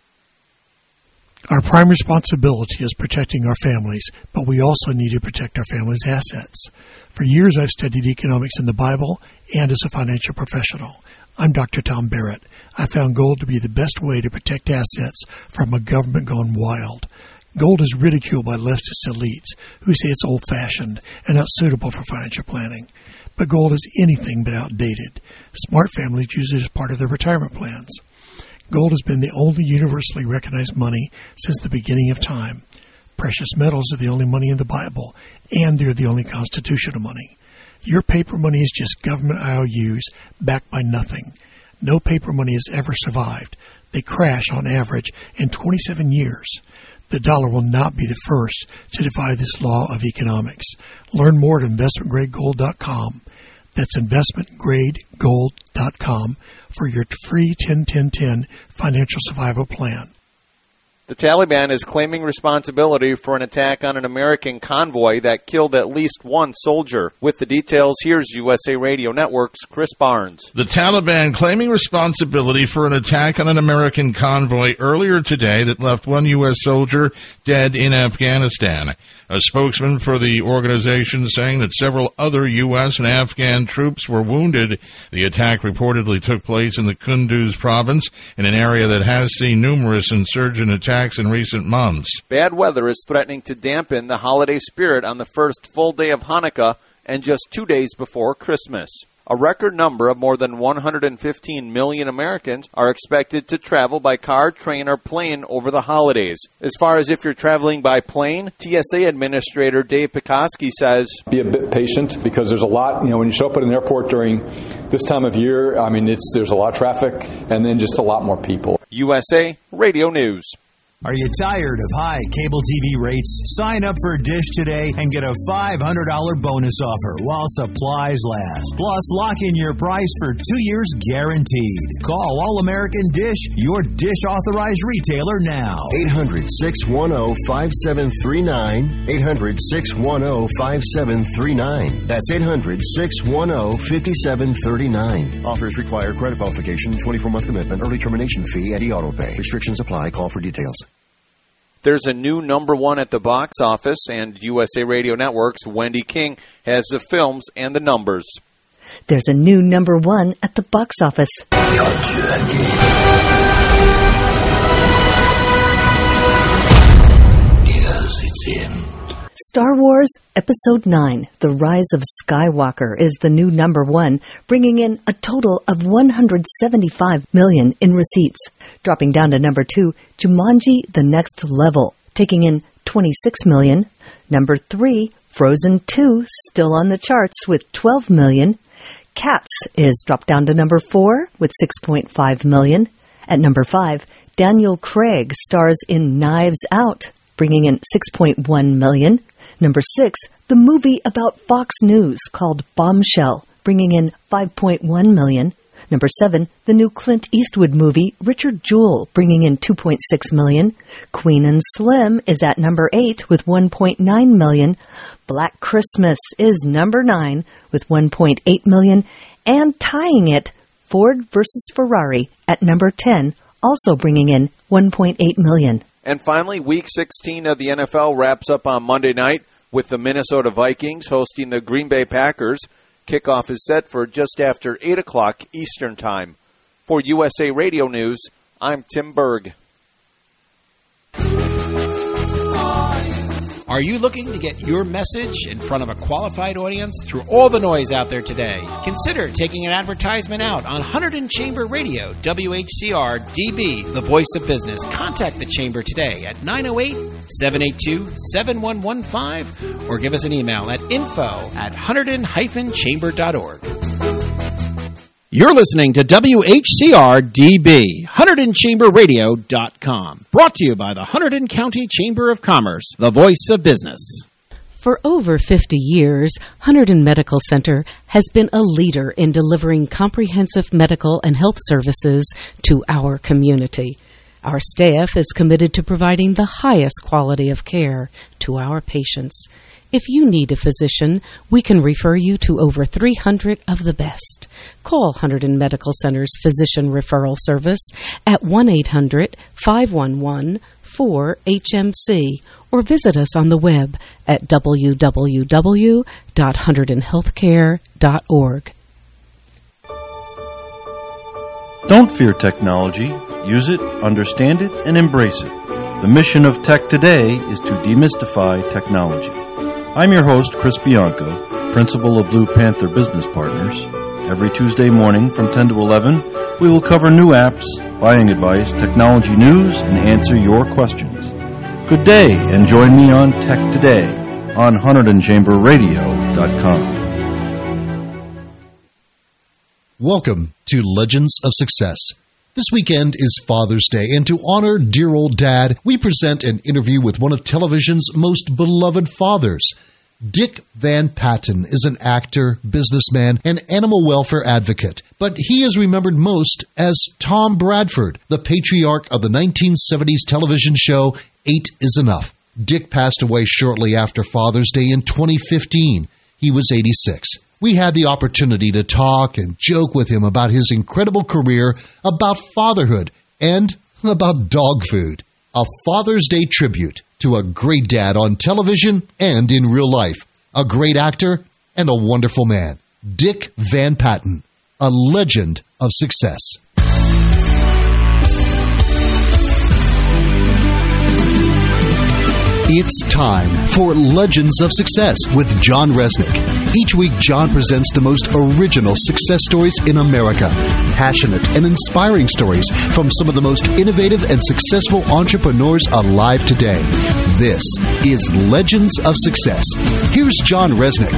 Our prime responsibility is protecting our families, but we also need to protect our families' assets. For years, I've studied economics in the Bible and as a financial professional. I'm Dr. Tom Barrett. I found gold to be the best way to protect assets from a government gone wild. Gold is ridiculed by leftist elites who say it's old-fashioned and not suitable for financial planning. But gold is anything but outdated. Smart families use it as part of their retirement plans. Gold has been the only universally recognized money since the beginning of time. Precious metals are the only money in the Bible, and they're the only constitutional money. Your paper money is just government IOUs backed by nothing. No paper money has ever survived. They crash on average in 27 years. The dollar will not be the first to defy this law of economics. Learn more at investmentgradegold.com. That's investmentgradegold.com for your free 10-10-10 financial survival plan. The Taliban is claiming responsibility for an attack on an American convoy that killed at least one soldier. With the details, here's USA Radio Network's Chris Barnes. The Taliban claiming responsibility for an attack on an American convoy earlier today that left one U.S. soldier dead in Afghanistan. A spokesman for the organization saying that several other U.S. and Afghan troops were wounded. The attack reportedly took place in the Kunduz province, in an area that has seen numerous insurgent attacks in recent months. Bad weather is threatening to dampen the holiday spirit on the first full day of Hanukkah and just 2 days before Christmas. A record number of more than 115 million Americans are expected to travel by car, train, or plane over the holidays. As far as if you're traveling by plane, TSA Administrator Dave Pekoski says, be a bit patient because there's a lot, when you show up at an airport during this time of year, there's a lot of traffic and then just a lot more people. USA Radio News. Are you tired of high cable TV rates? Sign up for Dish today and get a $500 bonus offer while supplies last. Plus, lock in your price for 2 years guaranteed. Call All-American Dish, your Dish authorized retailer now. 800-610-5739. 800-610-5739. That's 800-610-5739. Offers require credit qualification, 24-month commitment, early termination fee, and e-auto pay. Restrictions apply. Call for details. There's a new number one at the box office, and USA Radio Network's Wendy King has the films and the numbers. There's a new number one at the box office. Yes, it's in. Star Wars Episode 9, The Rise of Skywalker, is the new number one, bringing in a total of $175 million in receipts. Dropping down to number 2, Jumanji: The Next Level, taking in $26 million. Number 3, Frozen 2, still on the charts with $12 million. Cats is dropped down to number 4 with $6.5 million. At number 5, Daniel Craig stars in Knives Out, bringing in $6.1 million. Number 6, the movie about Fox News called Bombshell, bringing in $5.1 million. Number 7, the new Clint Eastwood movie, Richard Jewell, bringing in $2.6 million. Queen and Slim is at number 8 with $1.9 million. Black Christmas is number 9 with $1.8 million. And tying it, Ford versus Ferrari at number 10, also bringing in $1.8 million. And finally, Week 16 of the NFL wraps up on Monday night with the Minnesota Vikings hosting the Green Bay Packers. Kickoff is set for just after 8 o'clock Eastern Time. For USA Radio News, I'm Tim Berg. Are you looking to get your message in front of a qualified audience through all the noise out there today? Consider taking an advertisement out on Hunterdon Chamber Radio, WHCR DB, the voice of business. Contact the Chamber today at 908-782-7115 or give us an email at info@hunterdon-chamber.org. You're listening to WHCR DB, HunterdonChamberRadio.com. Brought to you by the Hunterdon County Chamber of Commerce, the voice of business. For over 50 years, Hunterdon Medical Center has been a leader in delivering comprehensive medical and health services to our community. Our staff is committed to providing the highest quality of care to our patients. If you need a physician, we can refer you to over 300 of the best. Call Hunterdon Medical Center's Physician Referral Service at 1-800-511-4HMC or visit us on the web at www.hunterdonhealthcare.org. Don't fear technology. Use it, understand it, and embrace it. The mission of Tech Today is to demystify technology. I'm your host, Chris Bianco, principal of Blue Panther Business Partners. Every Tuesday morning from 10 to 11, we will cover new apps, buying advice, technology news, and answer your questions. Good day, and join me on Tech Today on HunterdonChamberRadio.com. Welcome to Legends of Success. This weekend is Father's Day, and to honor dear old Dad, we present an interview with one of television's most beloved fathers. Dick Van Patten is an actor, businessman, and animal welfare advocate, but he is remembered most as Tom Bradford, the patriarch of the 1970s television show 8 is Enough. Dick passed away shortly after Father's Day in 2015. He was 86. We had the opportunity to talk and joke with him about his incredible career, about fatherhood, and about dog food. A Father's Day tribute to a great dad on television and in real life, a great actor, and a wonderful man. Dick Van Patten, a legend of success. It's time for Legends of Success with John Resnick. Each week, John presents the most original success stories in America. Passionate and inspiring stories from some of the most innovative and successful entrepreneurs alive today. This is Legends of Success. Here's John Resnick.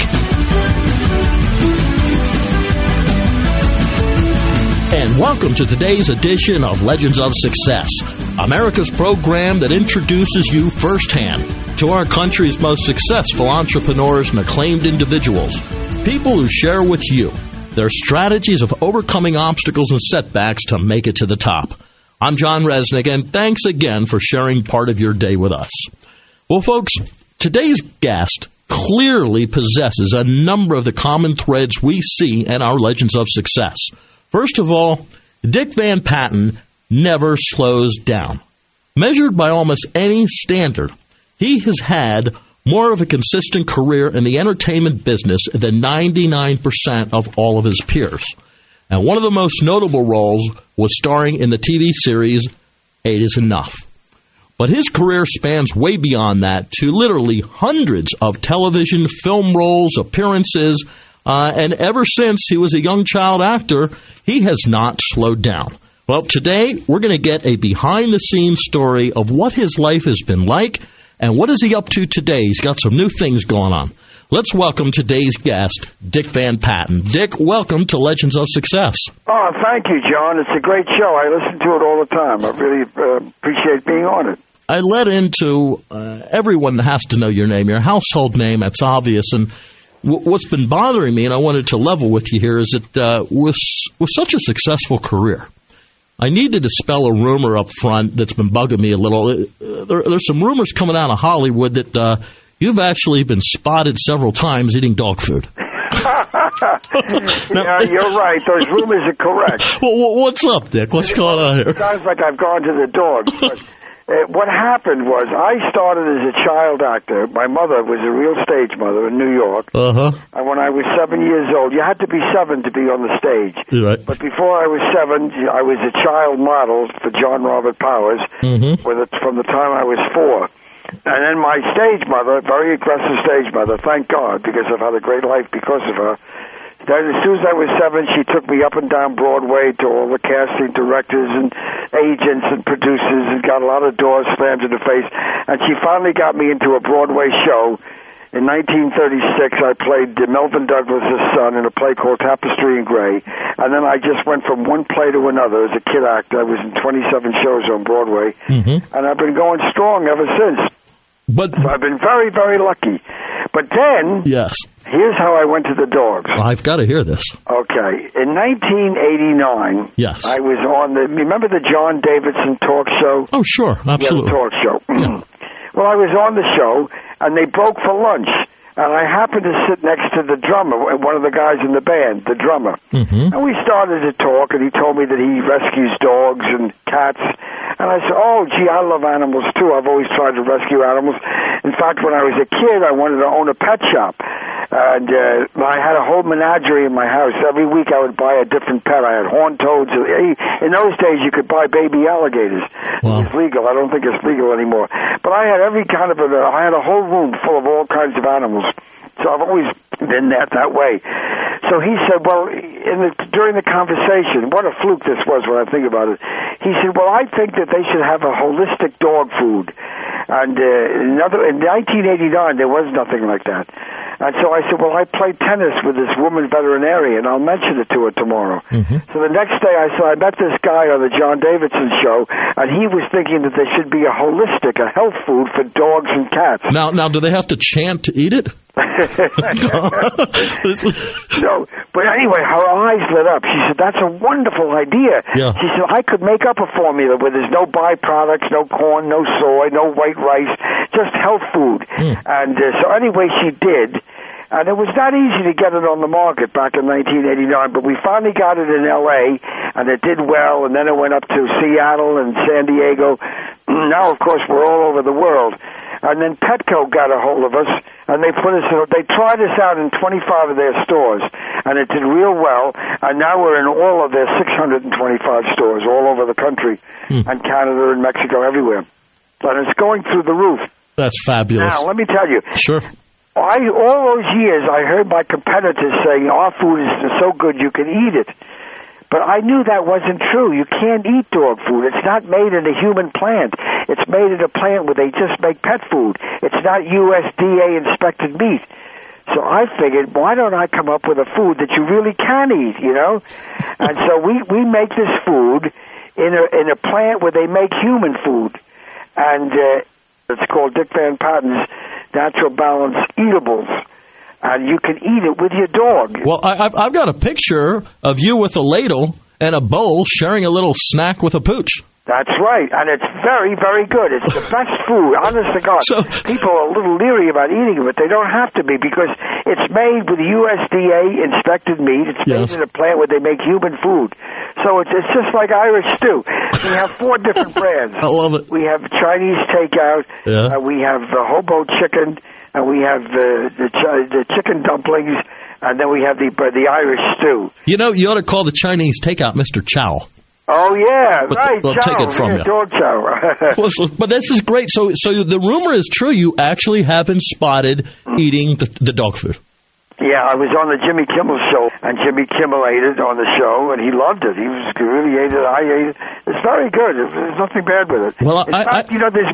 And welcome to today's edition of Legends of Success, America's program that introduces you firsthand to our country's most successful entrepreneurs and acclaimed individuals, people who share with you their strategies of overcoming obstacles and setbacks to make it to the top. I'm John Resnick, and thanks again for sharing part of your day with us. Well, folks, today's guest clearly possesses a number of the common threads we see in our Legends of Success. First of all, Dick Van Patten never slows down. Measured by almost any standard, he has had more of a consistent career in the entertainment business than 99% of all of his peers. And one of the most notable roles was starring in the TV series 8 is Enough. But his career spans way beyond that to literally hundreds of television, film roles, appearances, and ever since he was a young child actor, he has not slowed down. Well, today we're going to get a behind-the-scenes story of what his life has been like and what is he up to today. He's got some new things going on. Let's welcome today's guest, Dick Van Patten. Dick, welcome to Legends of Success. Oh, thank you, John. It's a great show. I listen to it all the time. I really appreciate being on it. I led into everyone has to know your name, your household name. That's obvious. And what's been bothering me, and I wanted to level with you here, is that with such a successful career, I need to dispel a rumor up front that's been bugging me a little. There's some rumors coming out of Hollywood that you've actually been spotted several times eating dog food. Yeah, you're right. Those rumors are correct. Well, what's up, Dick? What's going on here? It sounds like I've gone to the dogs. But what happened was I started as a child actor. My mother was a real stage mother in New York. Uh-huh. And when I was 7 years old, you had to be 7 to be on the stage. Right. But before I was 7, I was a child model for John Robert Powers from the time I was 4. And then my stage mother, very aggressive stage mother, thank God, because I've had a great life because of her. Then as soon as I was 7, she took me up and down Broadway to all the casting directors and agents and producers and got a lot of doors slammed in the face. And she finally got me into a Broadway show. In 1936, I played Melvin Douglas's son in a play called Tapestry in Grey. And then I just went from one play to another as a kid actor. I was in 27 shows on Broadway. And I've been going strong ever since. But so I've been very, very lucky. But then, here's how I went to the dogs. I've got to hear this. Okay. In 1989, I was on remember the John Davidson talk show? Oh, sure. Absolutely. Yeah, the talk show. Yeah. Well, I was on the show, and they broke for lunch. And I happened to sit next to the drummer, one of the guys in the band, the drummer. And we started to talk, and he told me that he rescues dogs and cats. And I said, oh, gee, I love animals, too. I've always tried to rescue animals. In fact, when I was a kid, I wanted to own a pet shop. And I had a whole menagerie in my house. Every week I would buy a different pet. I had horned toads. In those days, you could buy baby alligators. Wow. It was legal. I don't think it's legal anymore. But I had every kind of I had a whole room full of all kinds of animals. So I've always been that way. So he said, well, during the conversation, what a fluke this was when I think about it. He said, well, I think that they should have a holistic dog food. And in 1989, there was nothing like that. And so I said, well, I played tennis with this woman veterinarian. I'll mention it to her tomorrow. So the next day I met this guy on the John Davidson show, and he was thinking that there should be a holistic, a health food for dogs and cats. Now, do they have to chant to eat it? No, but anyway, her eyes lit up. She said, that's a wonderful idea. Yeah. She said, I could make up a formula where there's no byproducts, no corn, no soy, no white rice, just health food. And so anyway, she did. And it was not easy to get it on the market back in 1989, but we finally got it in L.A., and it did well, and then it went up to Seattle and San Diego. Now, of course, we're all over the world. And then Petco got a hold of us, and they tried us out in 25 of their stores, and it did real well, and now we're in all of their 625 stores all over the country, and Canada and Mexico, everywhere. And it's going through the roof. That's fabulous. Now, let me tell you. Sure. All those years, I heard my competitors saying, our food is so good you can eat it. But I knew that wasn't true. You can't eat dog food. It's not made in a human plant. It's made in a plant where they just make pet food. It's not USDA-inspected meat. So I figured, why don't I come up with a food that you really can eat, you know? And so we make this food in a plant where they make human food. And it's called Dick Van Patten's Natural Balance Eatables. And you can eat it with your dog. Well, I've got a picture of you with a ladle and a bowl sharing a little snack with a pooch. That's right, and it's very, very good. It's the best food, honest to God. So, people are a little leery about eating it, but they don't have to be, because it's made with USDA-inspected meat. It's made in a plant where they make human food. So it's just like Irish stew. We have 4 different brands. I love it. We have Chinese takeout. Yeah. We have the hobo chicken, and we have the chicken dumplings, and then we have the Irish stew. You know, you ought to call the Chinese takeout Mr. Chow. Oh, yeah, right. We'll take it from you. Dog chow. But this is great. So the rumor is true. You actually have been spotted eating the dog food. Yeah, I was on the Jimmy Kimmel show, and Jimmy Kimmel ate it on the show, and he loved it. He really ate it. I ate it. It's very good. There's nothing bad with it. Well, there's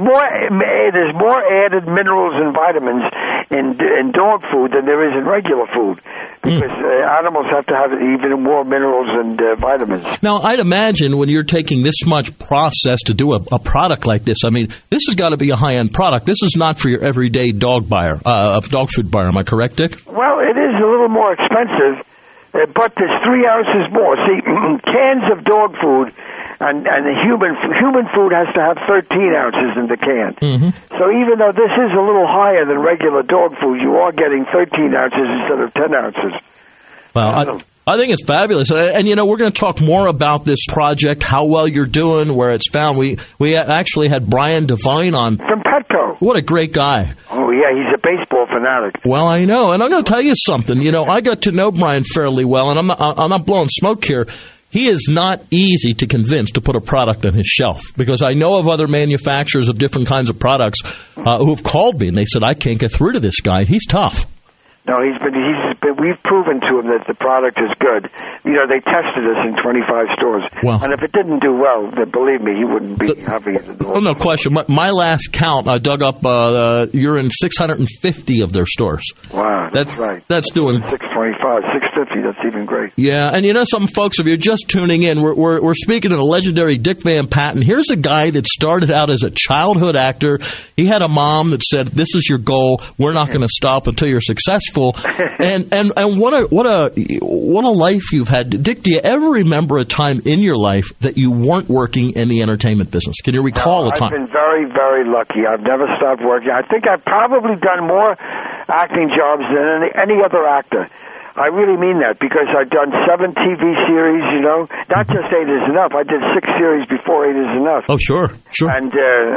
more added minerals and vitamins in dog food than there is in regular food, because animals have to have even more minerals and vitamins. Now, I'd imagine when you're taking this much process to do a product like this, I mean, this has got to be a high-end product. This is not for your everyday dog food buyer. Am I correct, Dick? Well, it is. a little more expensive, but there's 3 ounces more. See, cans of dog food and the human food has to have 13 ounces in the can. Mm-hmm. So even though this is a little higher than regular dog food, you are getting 13 ounces instead of 10 ounces. Well, I think it's fabulous. And, we're going to talk more about this project, how well you're doing, where it's found. We actually had Brian Devine on. From Petco. What a great guy. Oh, yeah, he's a baseball fanatic. Well, I know. And I'm going to tell you something. I got to know Brian fairly well, and I'm not blowing smoke here. He is not easy to convince to put a product on his shelf, because I know of other manufacturers of different kinds of products who have called me, and they said, I can't get through to this guy. He's tough. No, we've proven to him that the product is good. They tested us in 25 stores. Well, and if it didn't do well, then believe me, he wouldn't be having it at all. Oh, no question. My last count, I dug up, you're in 650 of their stores. Wow, that's right. That's doing 625, 650. That's even great. Yeah, and something, folks, if you're just tuning in, we're speaking to the legendary Dick Van Patten. Here's a guy that started out as a childhood actor. He had a mom that said, "This is your goal. We're not going to stop until you're successful." and what a life you've had, Dick. Do you ever remember a time in your life that you weren't working in the entertainment business? Can you recall a time? I've been very, very lucky. I've never stopped working. I think I've probably done more acting jobs than any other actor. I really mean that, because I've done 7 TV series, Not just 8 is enough. I did 6 series before 8 is enough. Oh, sure. And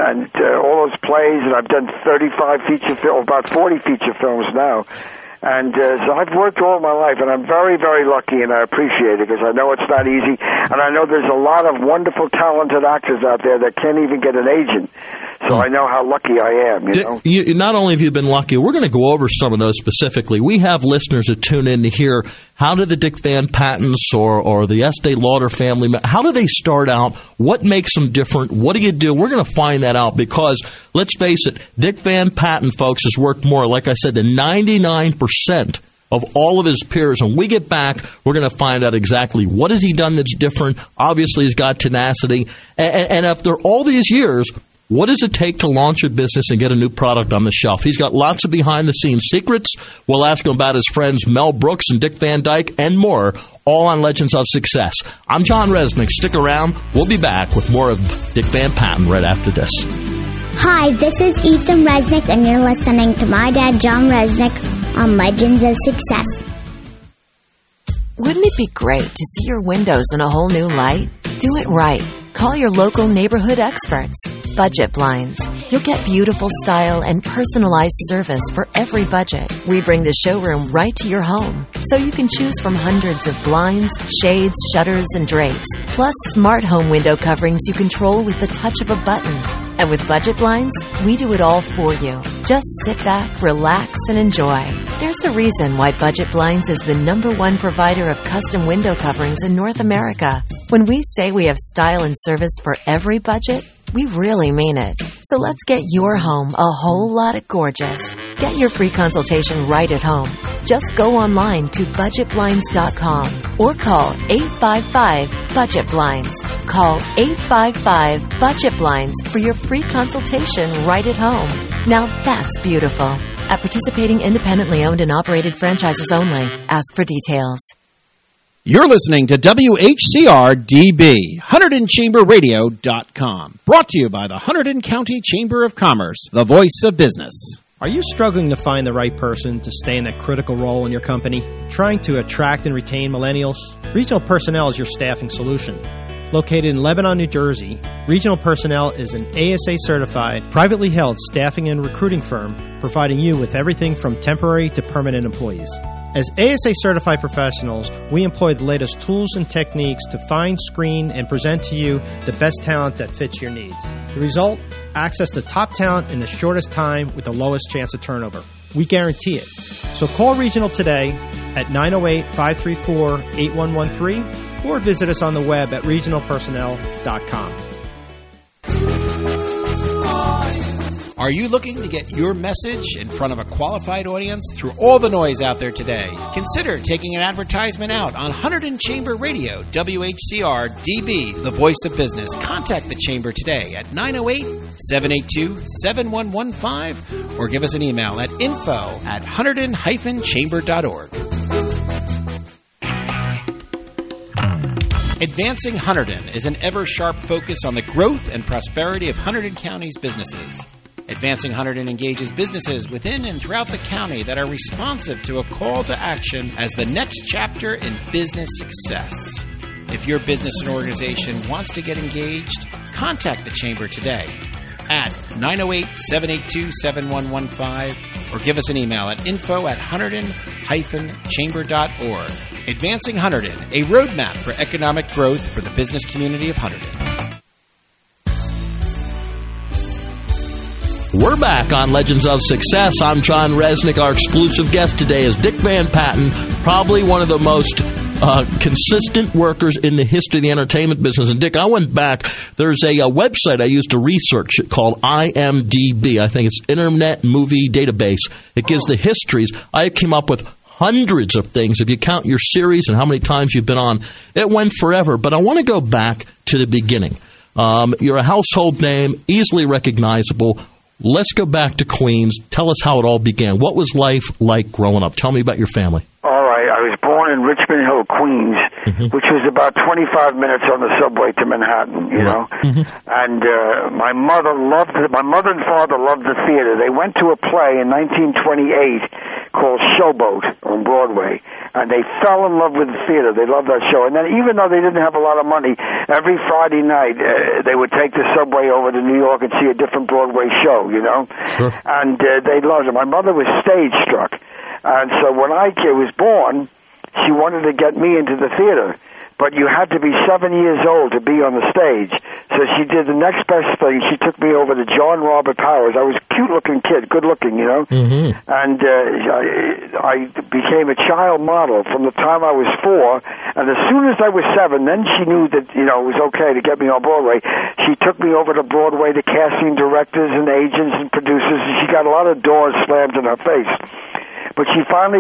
all those plays, and I've done 35 feature films, about 40 feature films now. And so I've worked all my life, and I'm very, very lucky, and I appreciate it, because I know it's not easy, and I know there's a lot of wonderful, talented actors out there that can't even get an agent. So I know how lucky I am, Not only have you been lucky, we're going to go over some of those specifically. We have listeners that tune in to hear, how did the Dick Van Pattens or the Estee Lauder family, how do they start out? What makes them different? What do you do? We're going to find that out, because, let's face it, Dick Van Patten, folks, has worked more, like I said, than 99% of all of his peers. When we get back, we're going to find out exactly what has he done that's different. Obviously, he's got tenacity. And after all these years, what does it take to launch a business and get a new product on the shelf? He's got lots of behind-the-scenes secrets. We'll ask him about his friends Mel Brooks and Dick Van Dyke and more, all on Legends of Success. I'm John Resnick. Stick around. We'll be back with more of Dick Van Patten right after this. Hi, this is Ethan Resnick, and you're listening to my dad, John Resnick, on Legends of Success. Wouldn't it be great to see your windows in a whole new light? Do it right. Call your local neighborhood experts. Budget Blinds. You'll get beautiful style and personalized service for every budget. We bring the showroom right to your home, so you can choose from hundreds of blinds, shades, shutters, and drapes, plus smart home window coverings you control with the touch of a button. And with Budget Blinds, we do it all for you. Just sit back, relax, and enjoy. There's a reason why Budget Blinds is the #1 provider of custom window coverings in North America. When we say we have style and service for every budget, we really mean it. So let's get your home a whole lot of gorgeous. Get your free consultation right at home. Just go online to budgetblinds.com or call 855-BUDGET-BLINDS. Call 855-BUDGET-BLINDS for your free consultation right at home. Now that's beautiful. At participating independently owned and operated franchises only. Ask for details. You're listening to WHCR-DB, HunterdonChamberRadio.com. Brought to you by the Hunterdon County Chamber of Commerce, the voice of business. Are you struggling to find the right person to stay in a critical role in your company? Trying to attract and retain millennials? Regional Personnel is your staffing solution. Located in Lebanon, New Jersey, Regional Personnel is an ASA-certified, privately held staffing and recruiting firm providing you with everything from temporary to permanent employees. As ASA-certified professionals, we employ the latest tools and techniques to find, screen, and present to you the best talent that fits your needs. The result? Access to top talent in the shortest time with the lowest chance of turnover. We guarantee it. So call Regional today at 908-534-8113 or visit us on the web at regionalpersonnel.com. Are you looking to get your message in front of a qualified audience through all the noise out there today? Consider taking an advertisement out on Hunterdon Chamber Radio, WHCR-DB, the voice of business. Contact the Chamber today at 908-782-7115 or give us an email at info@hunterdon-chamber.org. Advancing Hunterdon is an ever-sharp focus on the growth and prosperity of Hunterdon County's businesses. Advancing Hunterdon engages businesses within and throughout the county that are responsive to a call to action as the next chapter in business success. If your business and organization wants to get engaged, contact the Chamber today at 908-782-7115 or give us an email at info@hunterdon-chamber.org. Advancing Hunterdon, a roadmap for economic growth for the business community of Hunterdon. We're back on Legends of Success. I'm John Resnick. Our exclusive guest today is Dick Van Patten, probably one of the most consistent workers in the history of the entertainment business. And Dick, I went back. There's a website I used to research it called IMDb. I think it's Internet Movie Database. It gives the histories. I came up with hundreds of things. If you count your series and how many times you've been on, it went forever. But I want to go back to the beginning. You're a household name, easily recognizable. Let's go back to Queens. Tell us how it all began. What was life like growing up? Tell me about your family. All right. I was born in Richmond Hill, Queens, which was about 25 minutes on the subway to Manhattan, you know. And my mother and father loved the theater. They went to a play in 1928 called Showboat on Broadway, and they fell in love with the theater. They loved that show. And then even though they didn't have a lot of money, every Friday night they would take the subway over to New York and see a different Broadway show, you know. Sure. And they loved it. My mother was stage struck. And so when I was born, she wanted to get me into the theater. But you had to be 7 years old to be on the stage. So she did the next best thing. She took me over to John Robert Powers. I was a cute-looking kid, good-looking, you know. And I became a child model from the time I was 4. And as soon as I was 7, then she knew that, you know, it was okay to get me on Broadway. She took me over to Broadway to casting directors and agents and producers, and she got a lot of doors slammed in her face. But she finally